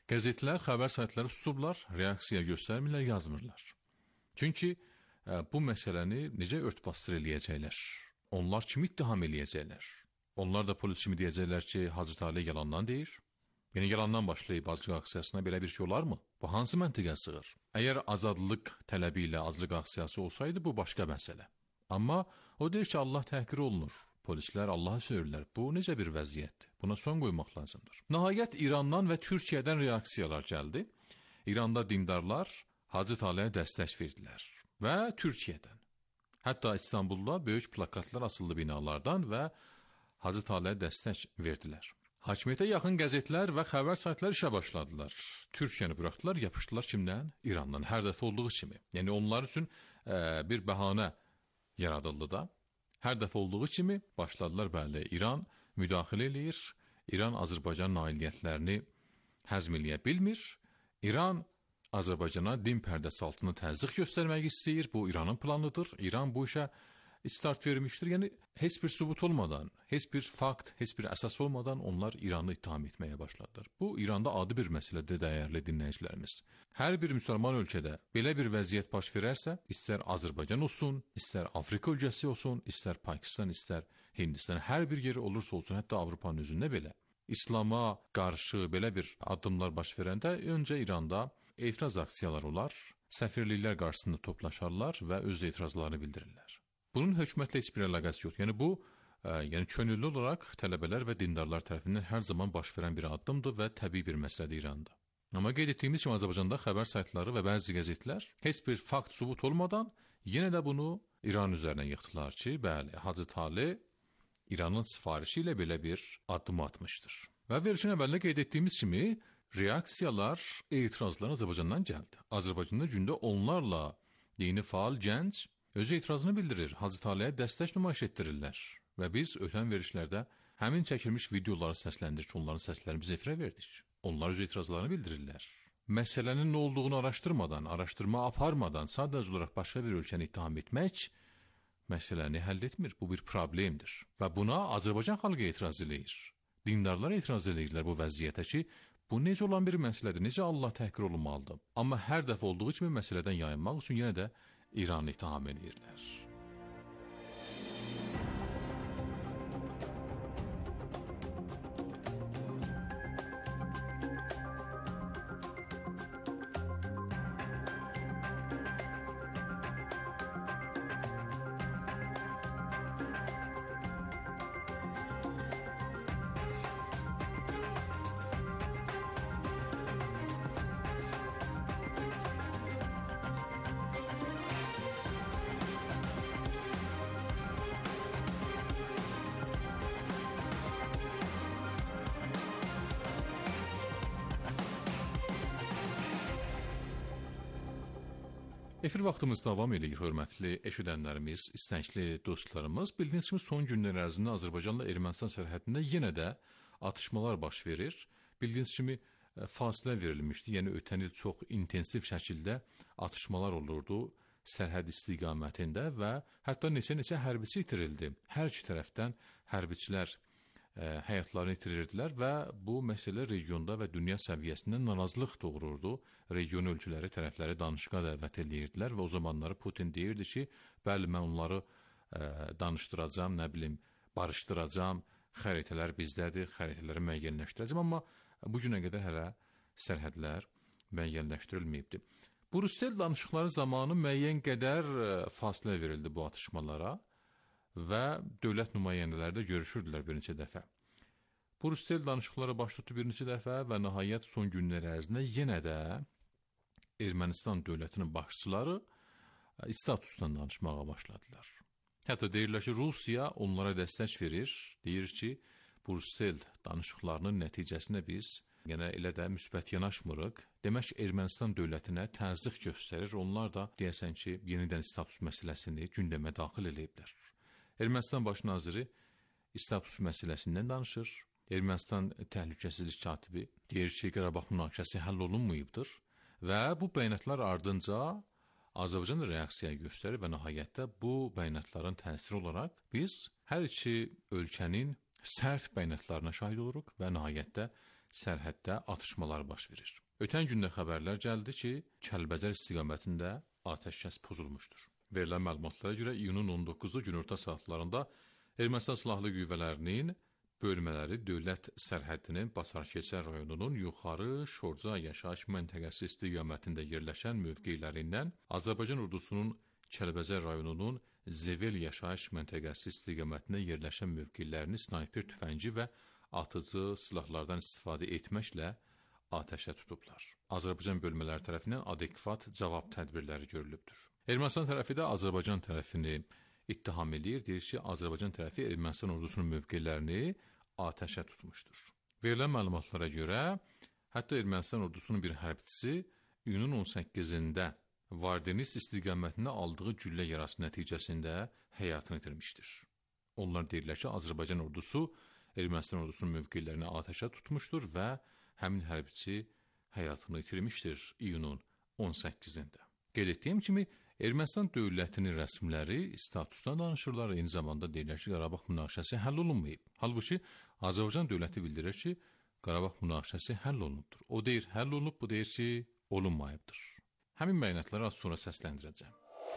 Qəzetlər, xəbər saytları susublar, reaksiya göstərmirlər, yazmırlar. Çünki bu məsələni necə örtbasdır eləyəcəklər? Onlar kimi ittiham eləyəcəklər? Onlar da polis kimi deyəcəklər ki, Hacı Talih yalandan deyir. Yəni yalandan başlayıb azlıq aksiyasına belə bir şey olarmı? Bu hansı məntiqə sığır? Əgər azadlıq tələbi ilə azlıq aksiyası olsaydı bu başqa məsələ. Amma o deyir ki, Allah təhqir olunur. Polislər Allah'a söyürlər. Bu necə bir vəziyyətdir? Buna son qoymaq lazımdır. Nəhayət İrandan və Türkiyədən reaksiyalar gəldi. İranda dindarlar Hacı Talihə dəstək verdilər və Türkiyədən. Hətta İstanbulda böyük plakatlar asıldı binalardan və Hacı Talihə dəstək verdilər. Hakimiyyətə yaxın qəzetlər və xəbər saytları işə başladılar. Türkiyəni buraxdılar, yapışdılar kimdən? İrandan. Hər dəfə olduğu kimi. Yəni onlar üçün bir bəhanə yaradıldı da. Hər dəfə olduğu kimi başladılar, bəli, İran müdaxilə eləyir. İran Azərbaycan nailiyyətlərini həzm eləyə bilmir. İran Azərbaycana din pərdəsi altında təzyiq göstərmək istəyir. Bu İranın planıdır. İran bu işə start vermişdir. Yəni heç bir sübut olmadan, heç bir fakt, heç bir əsas olmadan onlar İranı ittiham etməyə başladılar. Bu İranda adi bir məsələdir, dəyərli dinləyicilərimiz. Hər bir müsəlman ölkədə belə bir vəziyyət baş verərsə, istər Azərbaycan olsun, istər Afrika ölkəsi olsun, istər Pakistan, istər Hindistan, hər bir yeri olursa olsun, hətta Avropanın özündə belə İslama qarşı belə bir addımlar baş verəndə öncə İranda etiraz aksiyaları olar, səfirliklər qarşısında toplaşarlar və öz etirazlarını bildirirlər. Bunun hökumətlə heç bir əlaqəsi yox. Yəni bu, könüllü olaraq tələbələr və dindarlar tərəfindən hər zaman baş verən bir addımdır və təbii bir məsələdir İranda. Amma qeyd etdiyimiz kimi Azərbaycanda xəbər saytları və bəzi qəzetlər heç bir fakt sübut olmadan yenə də bunu İran üzərinə yıxdılar ki, bəli, Hacı Talih İranın sifarişi ilə belə bir addım atmışdır. Və verilişin əvvəlində qeyd etdiyimiz kimi reaksiyalar, etirazlar Azərbaycandan gəldi. Azərbaycanda gündə onlarla dini faal gənc özü etirazını bildirir, Hacı Talihə dəstək nümayiş etdirirlər və biz ötən verilişlərdə həmin çəkilmiş videoları səsləndirdik, onların səslərini biz efirə verdik. Onlar öz etirazlarını bildirirlər. Məsələnin nə olduğunu araşdırmadan, araşdırma aparmadan sadəcə olaraq başqa bir ölkəni ittiham etmək məsələni həll etmir. Bu bir problemdir və buna Azərbaycan xalqı etiraz eləyir. Dindarlar etiraz eləyirlər bu vəziyyətə ki, bu necə olan bir məsələdir, necə Allah təhqir olunmalıdır. Amma hər dəfə olduğu kimi məsələdən yayınmaq üçün yenə də İranı ittiham edirlər. Efir vaxtımız davam edir, hörmətli eşidənlərimiz, istəkli dostlarımız. Bildiyiniz kimi son günlər ərzində Azərbaycanla Ermənistan sərhədində yenə də atışmalar baş verir. Bildiyiniz kimi fasilə verilmişdi, yəni ötən il çox intensiv şəkildə atışmalar olurdu sərhəd istiqamətində və hətta neçə hərbiçi itirildi. Hər iki tərəfdən hərbiçilər həyatlarını itirirdilər və bu məsələ regionda və dünya səviyyəsində narazılıq doğururdu. Region ölkələri tərəfləri danışığa dəvət edirdilər və o zamanları Putin deyirdi ki, bəli, mən onları danışdıracam, barışdıracam, xəritələr bizdədir, xəritələri müəyyənləşdirəcəm, amma bu günə qədər hələ sərhədlər müəyyənləşdirilməyibdir. Brüssel danışıqları zamanı müəyyən qədər fasilə verildi bu atışmalara və dövlət nümayəndələri də görüşürdülər bir neçə dəfə. Brüssel danışıqlara baş tutdu bir neçə dəfə və nəhayət son günlər ərzində yenə də Ermənistan dövlətinin başçıları statusdan danışmağa başladılar. Hətta deyirlər ki, Rusiya onlara dəstək verir, deyir ki, Brüssel danışıqlarının nəticəsində biz yenə elə də müsbət yanaşmırıq. Demək, Ermənistan dövlətinə təzyiq göstərir. Onlar da deyəsən ki, yenidən status məsələsini gündəmə daxil ediblər. Ermənistan baş naziri status məsələsindən danışır. Ermənistan təhlükəsizlik katibi deyir ki, Qarabağ münaqişəsi həll olunmayıbdır və bu bəyanatlar ardınca Azərbaycan reaksiya göstərir və nəhayətdə bu bəyanatların təsiri olaraq biz hər iki ölkənin sərt bəyanatlarına şahid oluruq və nəhayətdə sərhəddə atışmalar baş verir. Ötən gündə xəbərlər gəldi ki, Kəlbəcər istiqamətində atəşkəs pozulmuşdur. Verilən məlumatlara görə iyunun 19-u günorta saatlarında Ermənistan Silahlı Qüvvələrinin bölmələri dövlət sərhədinin Basarkeçər rayonunun yuxarı Şorca yaşayış məntəqəsi istiqamətində yerləşən mövqelərindən Azərbaycan ordusunun Kəlbəcər rayonunun Zevel yaşayış məntəqəsi istiqamətində yerləşən mövqelərini snayper tüfəngi və atıcı silahlardan istifadə etməklə atəşə tutublar. Azərbaycan bölmələri tərəfindən adekvat cavab tədbirləri görülübdür. Ermənistan tərəfi də Azərbaycan tərəfini ittiham edir, deyir ki, Azərbaycan tərəfi Ermənistan ordusunun mövqelərini atəşə tutmuşdur. Verilən məlumatlara görə, hətta Ermənistan ordusunun bir hərbçisi iyunun 18-də Vardenis istiqamətində aldığı güllə yarası nəticəsində həyatını itirmişdir. Onlar deyirlər ki, Azərbaycan ordusu Ermənistan ordusunun mövqelərini atəşə tutmuşdur və həmin hərbçi həyatını itirmişdir iyunun 18-də. Qeyd etdiyim kimi, Ermənistan dövlətinin rəsmiləri statusdan danışırlar, eyni zamanda deyirlər ki, Qarabağ münaqişəsi həll olunmayıb. Halbuki, Azərbaycan dövləti bildirir ki, Qarabağ münaqişəsi həll olunubdur. O deyir, həll olunub, bu deyir ki, olunmayıbdır. Həmin bəyanatları az sonra səsləndirəcəm.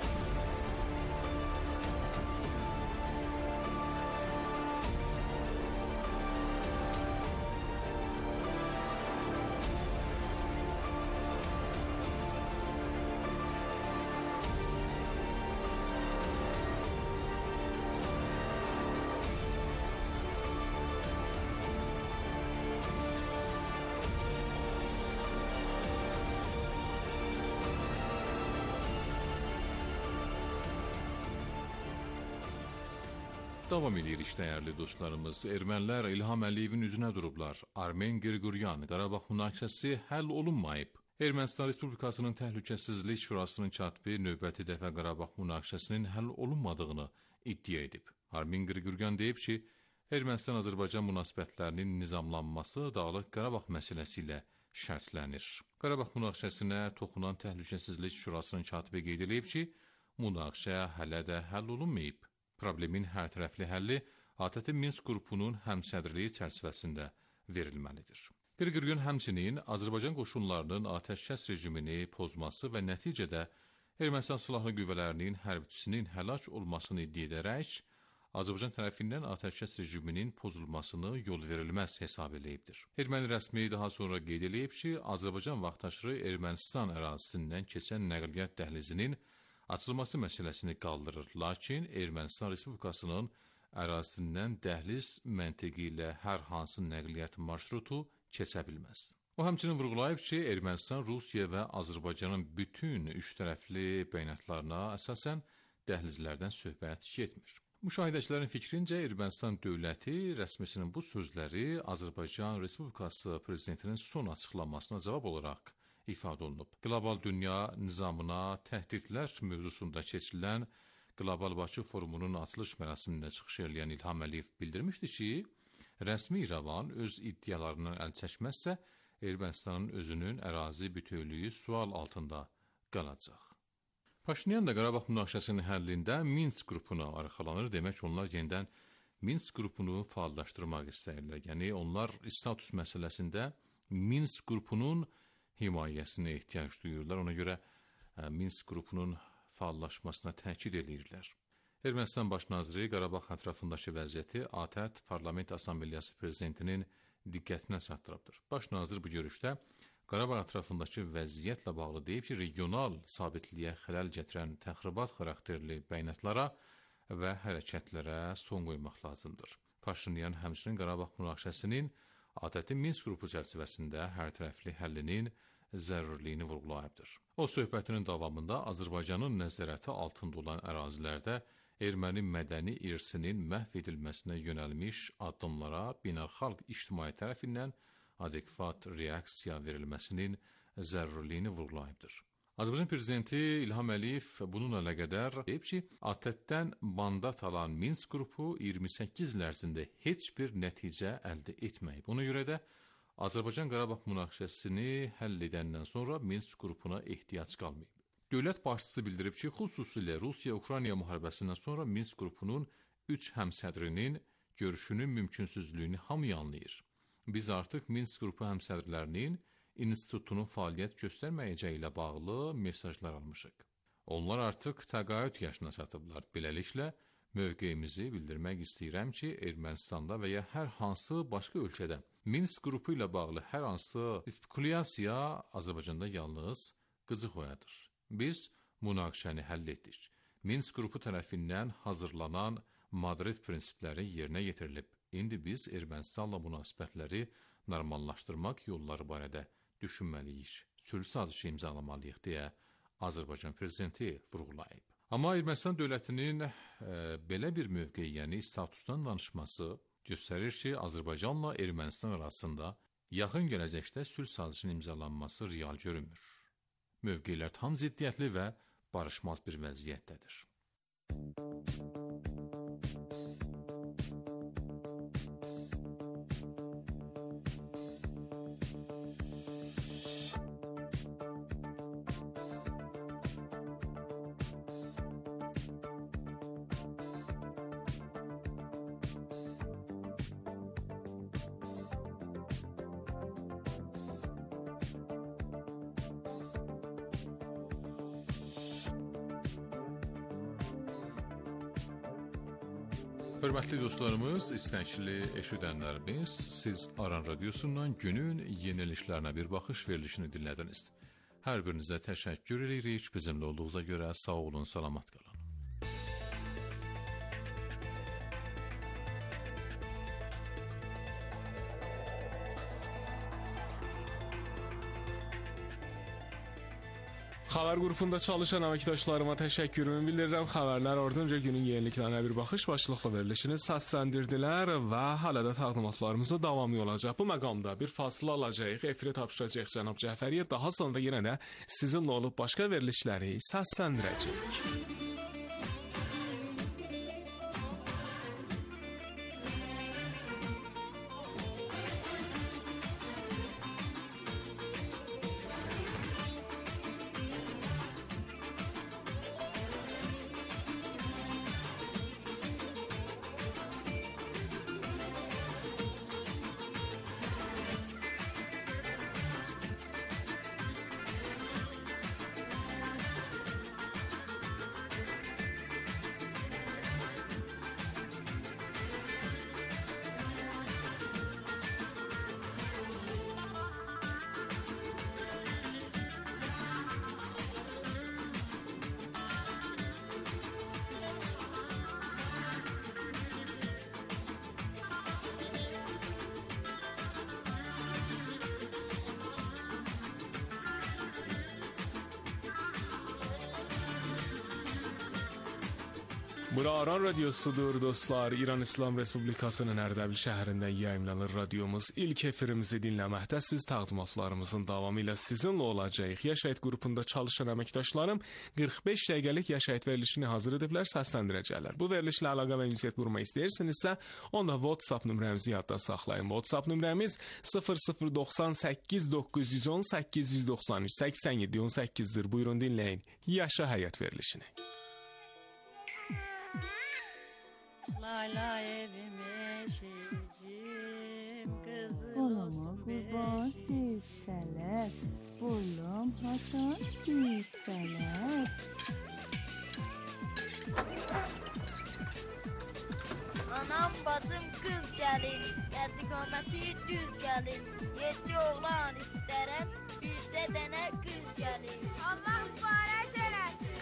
Davam edirik, dəyərli dostlarımız. Ermənilər İlham Əliyevin üzünə durublar. Armen Qriqoryan, Qarabağ münaqişəsi həll olunmayıb. Ermənistan Respublikasının Təhlükəsizlik Şurasının katibi növbəti dəfə Qarabağ münaqişəsinin həll olunmadığını iddia edib. Armen Qriqoryan deyib ki, Ermənistan-Azərbaycan münasibətlərinin nizamlanması Dağlıq Qarabağ məsələsi ilə şərtlənir. Qarabağ münaqişəsinə toxunan Təhlükəsizlik Şurasının katibi qeyd edib ki, münaqişə hələ də həll olunmayıb. Problemin hərtərəfli həlli ATƏT Minsk qrupunun həmsədrliyi çərçivəsində verilməlidir. Qriqoryan həmçinin Azərbaycan qoşunlarının atəşkəs rejimini pozması və nəticədə Ermənistan Silahlı Qüvvələrinin hərbçisinin həlak olmasını iddia edərək, Azərbaycan tərəfindən atəşkəs rejiminin pozulmasını yol verilməz hesab eləyibdir. Erməni rəsmi daha sonra qeyd edib ki, Azərbaycan vaxtaşırı Ermənistan ərazisindən keçən nəqliyyat dəhlizinin açılması məsələsini qaldırır, lakin Ermənistan Respublikasının ərazisindən dəhliz məntiqi ilə hər hansı nəqliyyat marşrutu keçə bilməz. O həmçinin vurğulayıb ki, Ermənistan, Rusiya və Azərbaycanın bütün üç tərəfli bəyanatlarına əsasən dəhlizlərdən söhbət getmir. Müşahidəçilərin fikrincə, Ermənistan dövləti rəsmisinin bu sözləri Azərbaycan Respublikası prezidentinin son açıqlamasına cavab olaraq ifadə olunub. Qlobal dünya nizamına təhdidlər mövzusunda keçirilən Qlobal Bakı forumunun açılış mərasimində çıxış edən İlham Əliyev bildirmişdi ki, rəsmi İrəvan öz iddialarından əl çəkməzsə, Ermənistanın özünün ərazi bütövlüyü sual altında qalacaq. Paşinyan da Qarabağ münaqişəsinin həllində Minsk qrupuna arxalanır. Demək, onlar yenidən Minsk qrupunu fəallaşdırmaq istəyirlər. Yəni, onlar status məsələsində Minsk qrupunun himayəsinə ehtiyac duyurlar. Ona görə Minsk qrupunun fəallaşmasına təkid edirlər. Ermənistan baş naziri Qarabağ ətrafındakı vəziyyəti ATƏT Parlament Assambleyası prezidentinin diqqətinə çatdırıbdır. Baş nazir bu görüşdə Qarabağ ətrafındakı vəziyyətlə bağlı deyib ki, regional sabitliyə xələl gətirən təxribat xarakterli bəyanatlara və hərəkətlərə son qoymaq lazımdır. Paşinyan həmçinin Qarabağ münaqişəsinin ATƏT-in Minsk qrupu çərçivəsində hərtərəfli həllinin zərurliyini vurğulayıbdır. O söhbətinin davamında Azərbaycanın nəzarəti altında olan ərazilərdə erməni mədəni irsinin məhv edilməsinə yönəlmiş addımlara beynəlxalq ictimai tərəfindən adekvat reaksiya verilməsinin zərurliyini vurğulayıbdır. Azərbaycan prezidenti İlham Əliyev bununla əlaqədar deyib ki, ATƏT-dən mandat alan Minsk qrupu 28 il ərzində heç bir nəticə əldə etməyib. Ona görə də Azərbaycan-Qarabağ münaqişəsini həll edəndən sonra Minsk qrupuna ehtiyac qalmayıb. Dövlət başçısı bildirib ki, xüsusilə Rusiya-Ukrayna müharibəsindən sonra Minsk qrupunun 3 həmsədrinin görüşünün mümkünsüzlüyünü hamı anlayır. biz artıq Minsk qrupu həmsədrlərinin institutunun fəaliyyət göstərməyəcəyi ilə bağlı mesajlar almışıq. Onlar artıq təqaüd yaşına çatıblar. Beləliklə, mövqeyimizi bildirmək istəyirəm ki, Ermənistanda və ya hər hansı başqa ölkədə Minsk qrupu ilə bağlı hər hansı spekulyasiya Azərbaycanda yalnız qızıq oyadır. Biz münaqişəni həll etdik. Minsk qrupu tərəfindən hazırlanan Madrid prinsipləri yerinə yetirilib. İndi biz Ermənistanla münasibətləri normallaşdırmaq yolları barədə düşünməliyik. Sülh sazişi imzalamalıyıq deyə Azərbaycan prezidenti vurğulayıb. Amma Ermənistan dövlətinin belə bir mövqeyi, yəni statusdan danışması göstərir ki, Azərbaycanla Ermənistan arasında yaxın gələcəkdə sülh sazişinin imzalanması real görünmür. Mövqeylər tam ziddiyyətli və barışmaz bir vəziyyətdədir. Hörmətli dostlarımız, istəkli eşidənlərimiz, siz Aran Radiosundan günün yenilişlərinə bir baxış verilişini dinlədiniz. Hər birinizə təşəkkür edirik, bizimlə olduğunuza görə sağ olun, salamat qalın. Xəbər qrupunda çalışan əməkdaşlarıma təşəkkürümü bildirirəm. Xəbərlər ardınca günün yeniliklərinə bir baxış başlıqlı verilişini səsləndirdilər və hələ də təqdimatlarımıza davamı olacaq. Bu məqamda bir fasilə alacağıq, efiri tapşıracaq cənab Cəfəriyə. Daha sonra yenə də sizinlə olub başqa verilişləri səsləndirəcək. Bura Aran Radyosudur dostlar. İran İslam Respublikasının Ərdəbil şəhərində yayımlanır radyomuz. İlk efirimizi dinləməkdə siz təqdimatlarımızın davamı ilə sizinlə olacağıq. Yaşayt qrupunda çalışan əməkdaşlarım 45 dəqiqəlik Yaşayt verilişini hazır ediblər, səsləndirəcəklər. Bu verilişlə əlaqə və ünsiyyət qurmaq istəyirsinizsə, onda WhatsApp nömrəmizi yadda saxlayın. WhatsApp nömrəmiz 0098 910 893 87 18-dir. Buyurun dinləyin. Yaşa həyat verilişini. Layla evime şecim kızım kurban hisseler Bullum hasan hisseler Anam bacım kız gelin Yedikometi düz gelin Yedi oğlan isterem Birse dene kız gelin Allah mübarek eləsin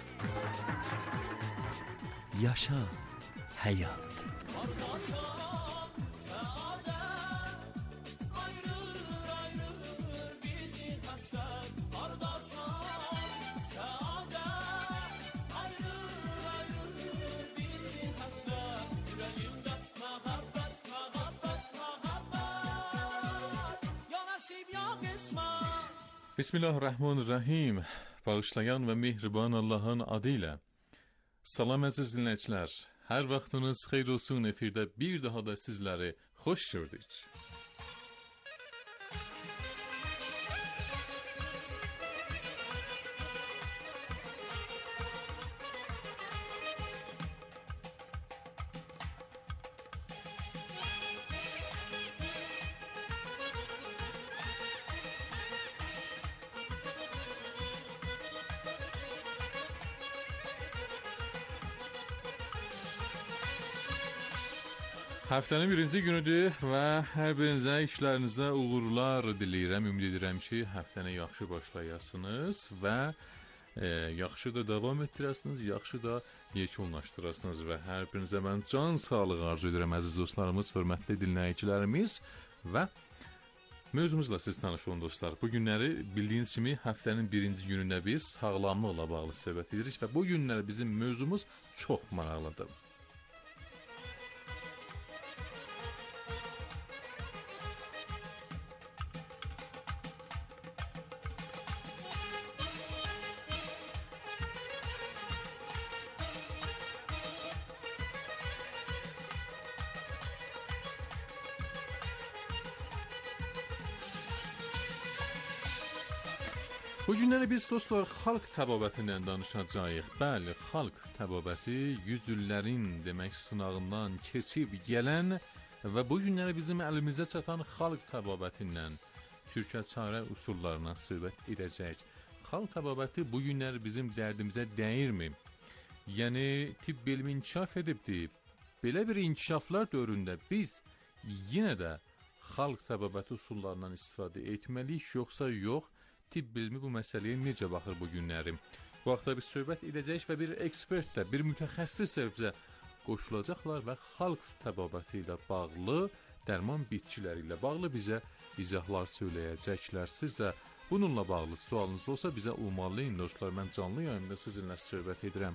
Yaşa həyat. Bismillahirrahmanirrahim. Bağışlayan və mehriban Allahın adı ilə. Salam əziz dinləyicilər. Hər vaxtınız xeyir olsun, efirdə bir daha da sizləri xoş gördük. Həftənin birinci günüdür və hər birinizə işlərinizə uğurlar diləyirəm. Ümid edirəm ki, həftəni yaxşı başlayasınız və yaxşı da davam etdirəsiniz, yaxşı da yekunlaşdırasınız və hər birinizə mən can sağlığı arzu edirəm, əziz dostlarımız, hörmətli dinləyicilərimiz və mövzumuzla siz tanış olun dostlar. Bu günləri bildiyiniz kimi həftənin birinci günündə biz sağlamlıqla bağlı söhbət edirik və bu günləri bizim mövzumuz çox maraqlıdır. Bu günləri biz dostlar xalq təbabətindən danışacağıq. Bəli, xalq təbabəti yüzüllərin demək sınağından keçib gələn və bu günləri bizim əlimizə çatan xalq təbabətindən türkə çarə usullarına söhbət edəcək. Xalq təbabəti bu günləri bizim dərdimizə dəyirmi? Yəni tibb elmi inkişaf edibdir. Belə bir inkişaflar dövründə biz yenə də xalq təbabəti usullarından istifadə etməliyik, yoxsa yox? Tibb elmi bu məsələyə necə baxır bu günləri? Bu vaxtda biz söhbət edəcəyik və bir ekspert də, bir mütəxəssis də bizə qoşulacaqlar və xalq təbabəti ilə bağlı, dərman bitkiləri ilə bağlı bizə izahlar söyləyəcəklər. Siz də bununla bağlı sualınız olsa bizə umarlayın dostlar. Mən canlı yayında sizinlə söhbət edirəm.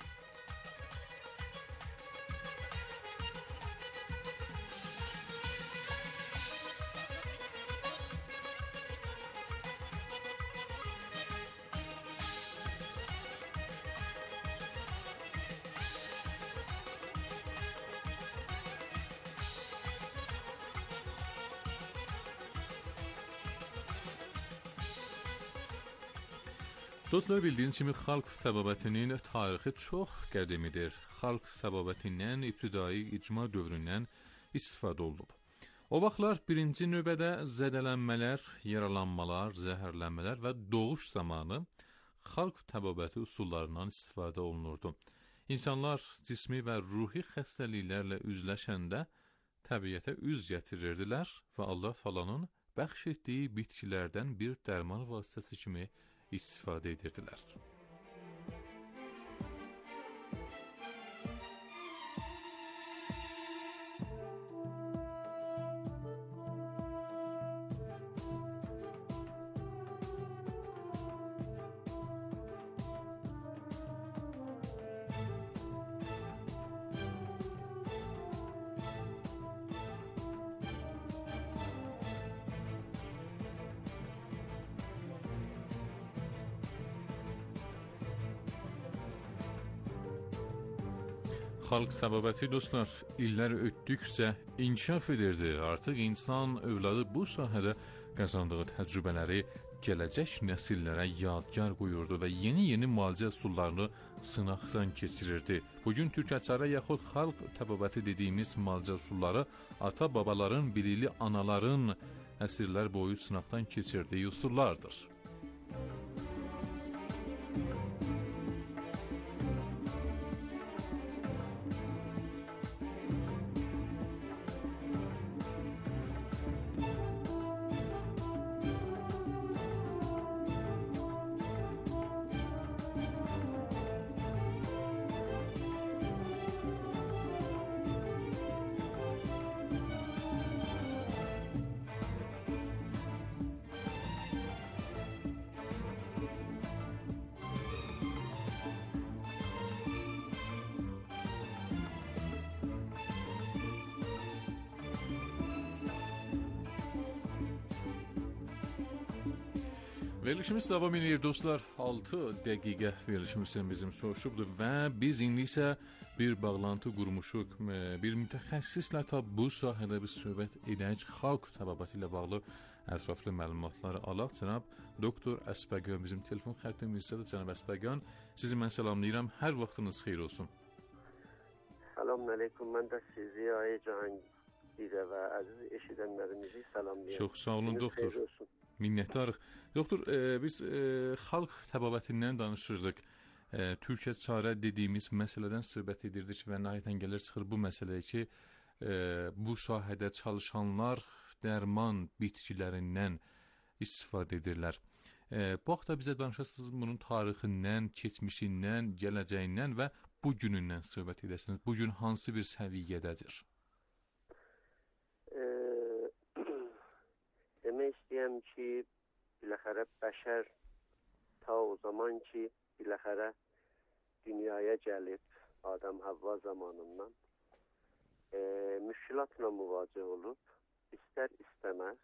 Dostlar, bildiyiniz kimi xalq təbabətinin tarixi çox qədimidir. Xalq təbabətindən ibtidai icma dövründən istifadə olunub. O vaxtlar birinci növbədə zədələnmələr, yaralanmalar, zəhərlənmələr və doğuş zamanı xalq təbabəti usullarından istifadə olunurdu. İnsanlar cismi və ruhi xəstəliklərlə üzləşəndə təbiətə üz gətirirdilər və Allah Taalanın bəxş etdiyi bitkilərdən bir dərman vasitəsi kimi istifadə edirdilər. Xalq təbabəti dostlar illər ötdükcə inkişaf edirdi. Artıq insan övladı bu sahədə qazandığı təcrübələri gələcək nəsillərə yadgar qoyurdu və yeni müalicə üsullarını sınaqdan keçirirdi. Bugün türkçəçarə yaxud xalq təbabəti dediyimiz müalicə üsulları ata-babaların, bilikli anaların əsrlər boyu sınaqdan keçirdiyi üsullardır. Verilişimiz davam edir dostlar. 6 dəqiqə verilişimizdən bizim soruşubdur və biz indi isə bir bağlantı qurmuşuq. Bir mütəxəssislə bu sahədə biz söhbət edək. Xalq təbabəti ilə bağlı ətraflı məlumatları alaq. Cənab Doktor Əsbəqan bizim telefon xəttimizdə. Cənab Əsbəqan, sizi mən salamlayıram. Hər vaxtınız xeyir olsun. Salam əleykum. Mən də sizi Ay Cahangirə və əziz eşidənlərimizi salamlayıram. Çox sağ olun doktor. Minnətdarıq. Doktor, biz xalq təbabətindən danışırdıq. Türkçə çarə dediyimiz məsələdən söhbət edirdik və nəhayətən gəlir çıxır bu məsələyə ki, bu sahədə çalışanlar dərman bitkilərindən istifadə edirlər. Bu haqda bizə danışasınız, bunun tarixindən, keçmişindən, gələcəyindən və bu günündən söhbət edəsiniz. Bu gün hansı bir səviyyədədir? Demək istəyəm ki, biləxərə bəşər ta o zaman ki, biləxərə dünyaya gəlib Adəm Havva zamanından müşkilatla müvacih olub, istər istəməz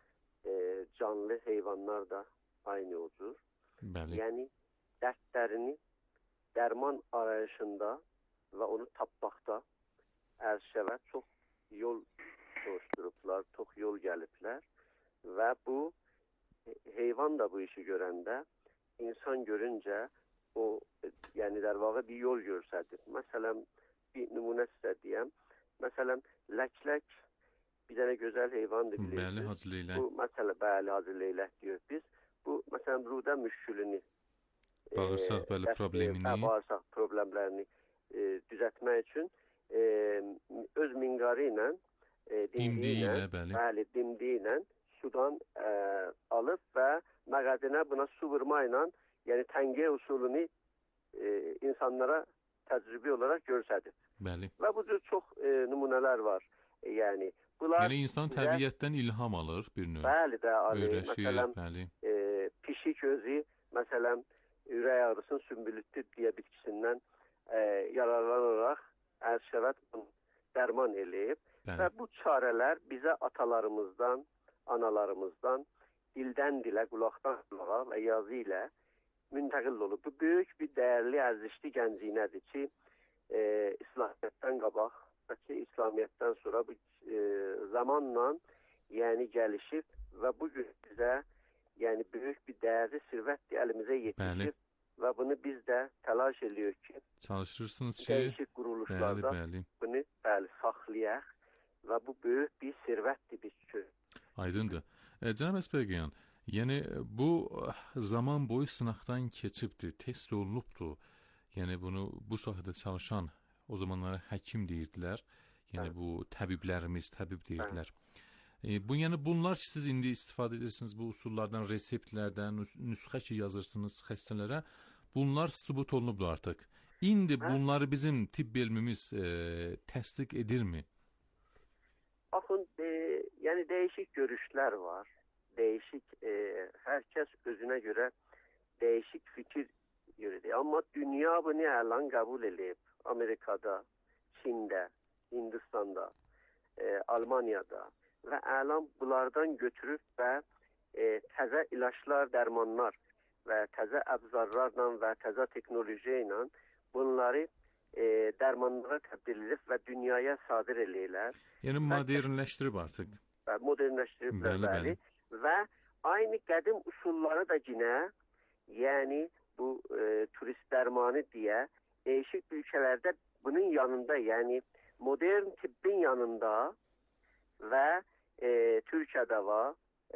canlı heyvanlar da aynı o cür. Bəli. Yəni dərdlərini dərman arayışında və onu tapmaqda ərşəvə çox yol soruşturublar, çox yol gəliblər və bu heyvan da bu işi görəndə insan görüncə o yəni dərvağı bir yol görsədir. Məsələn, bir nümunə sizə deyəm. Məsələn, lək bir dənə gözəl heyvandır bilirsiniz. Bəli, Hacı Leylək. Bu məsələ bəli Hacı Leylək deyir biz. Bu məsələn ruda müşkülünü bağırsaq problemini, bağırsaq problemlərini düzəltmək üçün öz minqarı ilə dimdiyi ilə sudan alıb və məqədinə buna su vurmayla, yəni təngiyə usulunu insanlara təcrübi olaraq görsədir. Bəli. Və bu cür çox nümunələr var. Yəni bunlar insan təbiətdən ilham alır bir növ. Bəli də, öyrəşir, məsələn, pişik özü, məsələn, ürək ağrısının sümbülütü deyə bitkisindən yararlanaraq ərşəvət dərman eləyib. Və bu çarələr bizə atalarımızdan, analarımızdan, dildən dilə, qulaqdan qulağa və yazı ilə müntəqil olub. Bu böyük bir dəyərli, ərzişli gənciyinədir ki, İslamiyyətdən qabaq və ki, İslamiyyətdən sonra bu zamanla yəni gəlişib və bugün bizə yəni böyük bir dəyərli sirvətdir, əlimizə yetişib və bunu biz də təlaş edirik ki, çalışırsınız ki, dəyişik quruluşlarda bunu saxlayaq və bu böyük bir sirvətdir biz üçün. Aydındır. Cənab Əsbərqəyan, yəni bu zaman boyu sınaqdan keçibdir, test olunubdur. Yəni bunu bu sahədə çalışan, o zamanlara həkim deyirdilər. Yəni bu təbiblərimiz, təbib deyirdilər. Yəni bunlar ki, siz indi istifadə edirsiniz bu usullardan, reseptlərdən, nüsxə ki yazırsınız xəstələrə, bunlar sübut olunubdur artıq. İndi bunları bizim tibb elmimiz təsdiq edirmi? Baxın, yəni dəyişik görüşlər var. Dəyişik, hər kəs özünə görə dəyişik fikir yürüdür. Amma dünya bunu əlan qəbul edib. Amerikada, Çində, Hindistanda, Almaniyada və əlan bunlardan götürüb və təzə ilaçlar, dərmanlar və təzə əbzarlarla və təzə teknoloji ilə bunları dərmanlara təbdil edib və dünyaya sadir eləyirlər. Yəni modernləşdirib artıq. Modernləşdiriblər, bəli. Və aynı qədim usulları da yine, yəni bu turist dərmanı deyə değişik ölkələrdə bunun yanında, yəni modern tibbin yanında və Türkiyədə var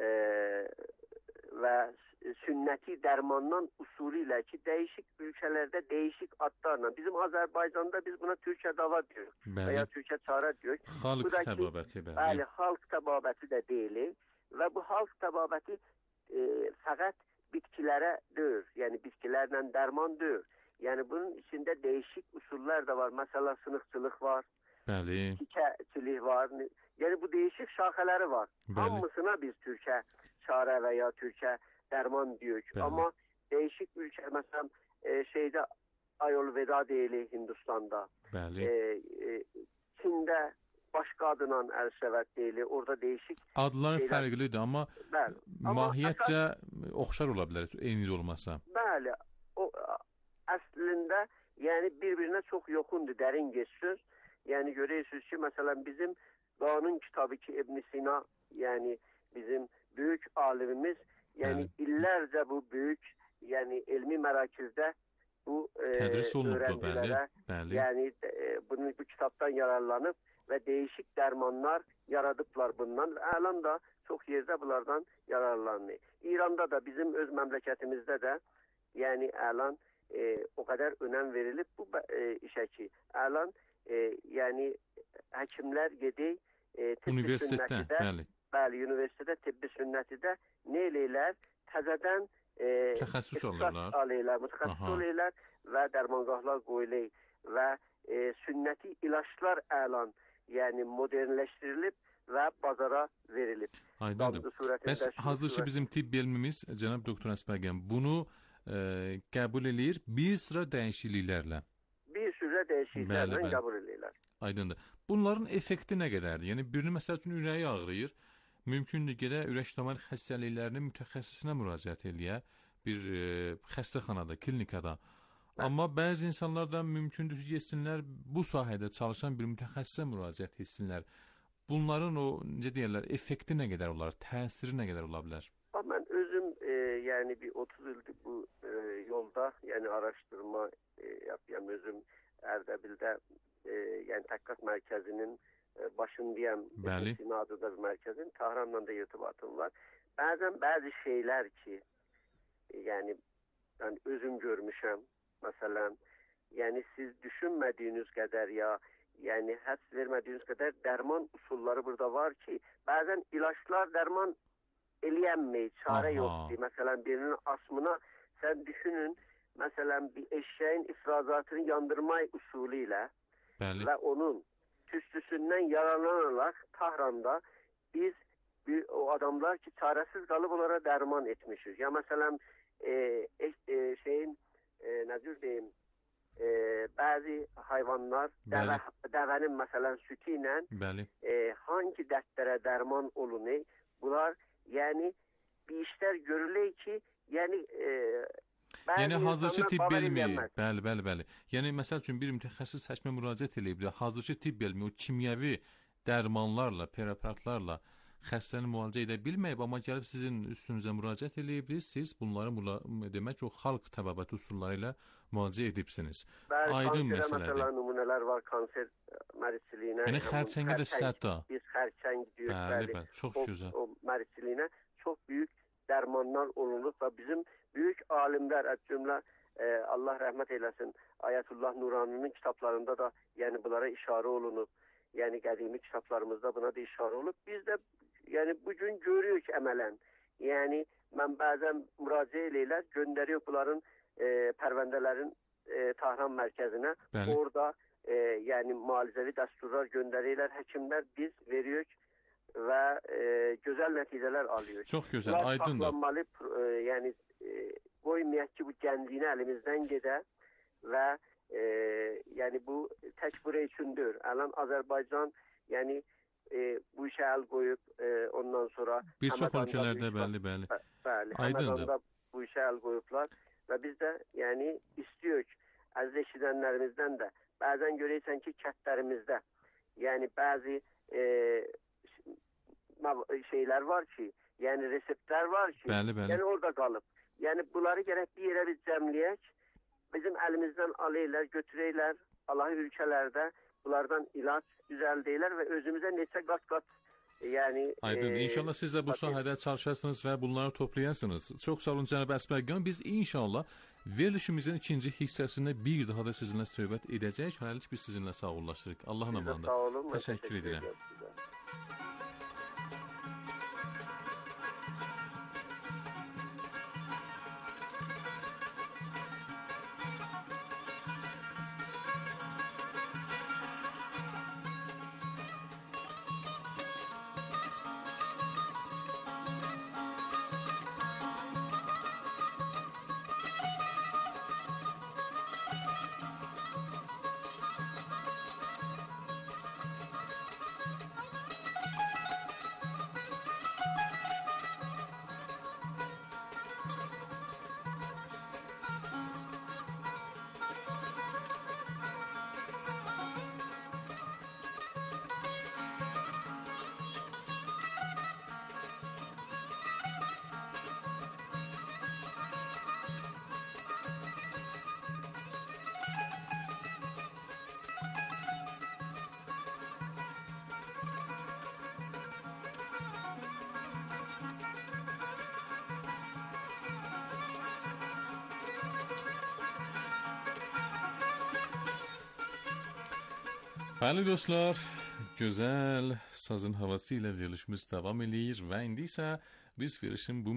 və sünnəti dərmandan usulü ilə ki, dəyişik ölkələrdə dəyişik adlarla. Bizim Azərbaycanda biz buna Türkiyə dava diyoruz və ya Türkiyə çarə diyoruz. Xalq təbabəti, bəli, xalq təbabəti də deyilir və bu xalq təbabəti fəqət bitkilərə deyil, yəni bitkilərlə dərman deyil. Yəni bunun içində dəyişik usullar da var. Məsələn, sınıqçılıq var, tikəçilik var. Yəni bu dəyişik şaxələri var. Hamısına biz Türkiyə çarə və ya Türkiyə dərman deyirik. Amma dəyişik ölkə, məsələn, şeydə Ayurveda deyilir Hindistanda. Çində başqa adla Əl-Şəvət deyilir. Orada dəyişik adlar fərqlidir, amma mahiyyətcə oxşar ola bilər, eyni olmasa. Bəli, o əslində yəni bir-birinə çox yoxundur, dərin geçir. Yəni görürsünüz ki, məsələn bizim qanun kitabı ki İbn Sina, yəni bizim böyük alimimiz, yəni illərcə bu böyük, yəni elmi mərakizdə bu öğrencilere, yəni bu kitabdan yararlanıb və değişik dərmanlar yaradıblar bundan. Əlan da çox yerdə bunlardan yararlanır. İranda da bizim öz məmləkətimizdə də yəni əlan o qədər önəm verilib bu işə ki, əlan yəni həkimlər gedək universitetdə, bəli. Bəli, universitetdə tibbi sünnətidə nə eləyirlər? Təzədən təxəssüs alırlar. Mütəxəssis olurlar və dərmanqahlar qoyulur və sünnəti ilaçlar əlan, yəni modernləşdirilib və bazara verilib. Aydındır. Bəs hazır ki bizim tibb elmimiz, cənab doktor Əsbərgən, bunu qəbul eləyir bir sıra dəyişikliklərlə. Bir sıra dəyişikliklərlə qəbul eləyirlər. Aydındır. Bunların effekti nə qədərdir? Yəni birini məsəl üçün ürəyi ağrıyır, mümkündür gedə ürək-damar xəstəliklərinin mütəxəssisinə müraciət eləyə bir xəstəxanada, klinikada. Amma bəzi insanlar da mümkündür ki, getsinlər bu sahədə çalışan bir mütəxəssisə müraciət etsinlər. Bunların o, necə deyirlər, effekti nə qədər olar, təsiri nə qədər ola bilər? Mən özüm, yəni bir 30 ildir bu yolda, yəni araşdırma yapıyorum özüm Ərdəbildə, yəni təhqiqat mərkəzinin başındayım. Bəli. Adında bir mərkəzin, Tahranla da irtibatım var. Bəzən bəzi şeylər ki, yəni mən özüm görmüşəm, məsələn, yəni siz düşünmədiyiniz qədər ya, yəni həss vermədiyiniz qədər dərman usulları burada var ki, bəzən ilaçlar dərman eləyənməyir, çarə yoxdur. Məsələn, birinin asmına sən düşünün, məsələn, bir eşeğin ifrazatını yandırma usulü ilə və onun tüstüsündən yararlanarak Tahran'da biz o adamlar ki çarəsiz qalıb onlara dərman etmişiz. Ya məsələn necür deyim, bəzi hayvanlar dəvənin məsələn sütü ilə hangi dərdlərə dərman olunur, bunlar yəni bir işlər görülür ki, yəni yəni hazırki tibb elmi, bəli. Yəni məsəl üçün bir mütəxəssis həkimə müraciət edib, hazırki tibb elmi o kimyəvi dərmanlarla, preparatlarla xəstəni müalicə edə bilməyib, amma gəlib sizin üstünüzə müraciət edib, siz bunları demək o xalq təbabət usulları ilə müalicə edibsiniz. Aydın məsələdir. Məsələn, nümunələr var kanser məridçiliyinə. Yəni xərçəngə də səhətdə. Biz xərçəng deyirik. Bəli, çox gözəl. O məridçiliyinə çox böyük dərmanlar olunur və bizim böyük alimlər, cümlə Allah rəhmət eyləsin, Ayətullah Nuraninin kitablarında da yəni bunlara işarə olunub. Yəni qədimi kitablarımızda buna da işarə olub. Biz də yəni bugün görürük əmələn. Yəni mən bəzən müraciə eləyirlər, göndəriyor bunların pərvəndələrin Tahran mərkəzinə. Bəli. Orada yəni müalicəvi dəsturlar göndərirlər, həkimlər biz veririk və gözəl nəticələr alıyor. Çox gözəl, aydındır. Saxlanmalı, yəni qoymayaq ki bu gəncliyi əlimizdən gedə və yəni bu tək buraya üçündür. Ələn Azərbaycan yəni bu işə əl qoyub ondan sonra bir çox ölkələrdə bəli. Bəli, Həmədanda bu işə əl qoyublar və biz də yəni istiyoruz əziz eşidənlərimizdən də bəzən görürsən ki kəndlərimizdə yəni bəzi şeylər var ki, yəni reseptlər var ki, yəni orada qalıb. Yəni bunları gərək bir yerə biz cəmləyək, bizim əlimizdən alırlar, götürürlər, Allahı ülkələrdə bunlardan ilaç düzəldəyirlər və özümüzə neçə qat yəni... Aydın, inşallah siz də bu sahədə çalışarsınız və bunları toplayarsınız. Çox sağ olun cənab Əsbərgan, biz inşallah verilişimizin ikinci hissəsində bir daha da sizinlə söhbət edəcəyik. Hələlik biz sizinlə sağollaşdırıq. Allahın amanında. Sağ olun, təşəkkür edirəm. Bəli dostlar, gözəl sazın havası ilə verilişimiz davam eləyir və indi isə biz verilişin bu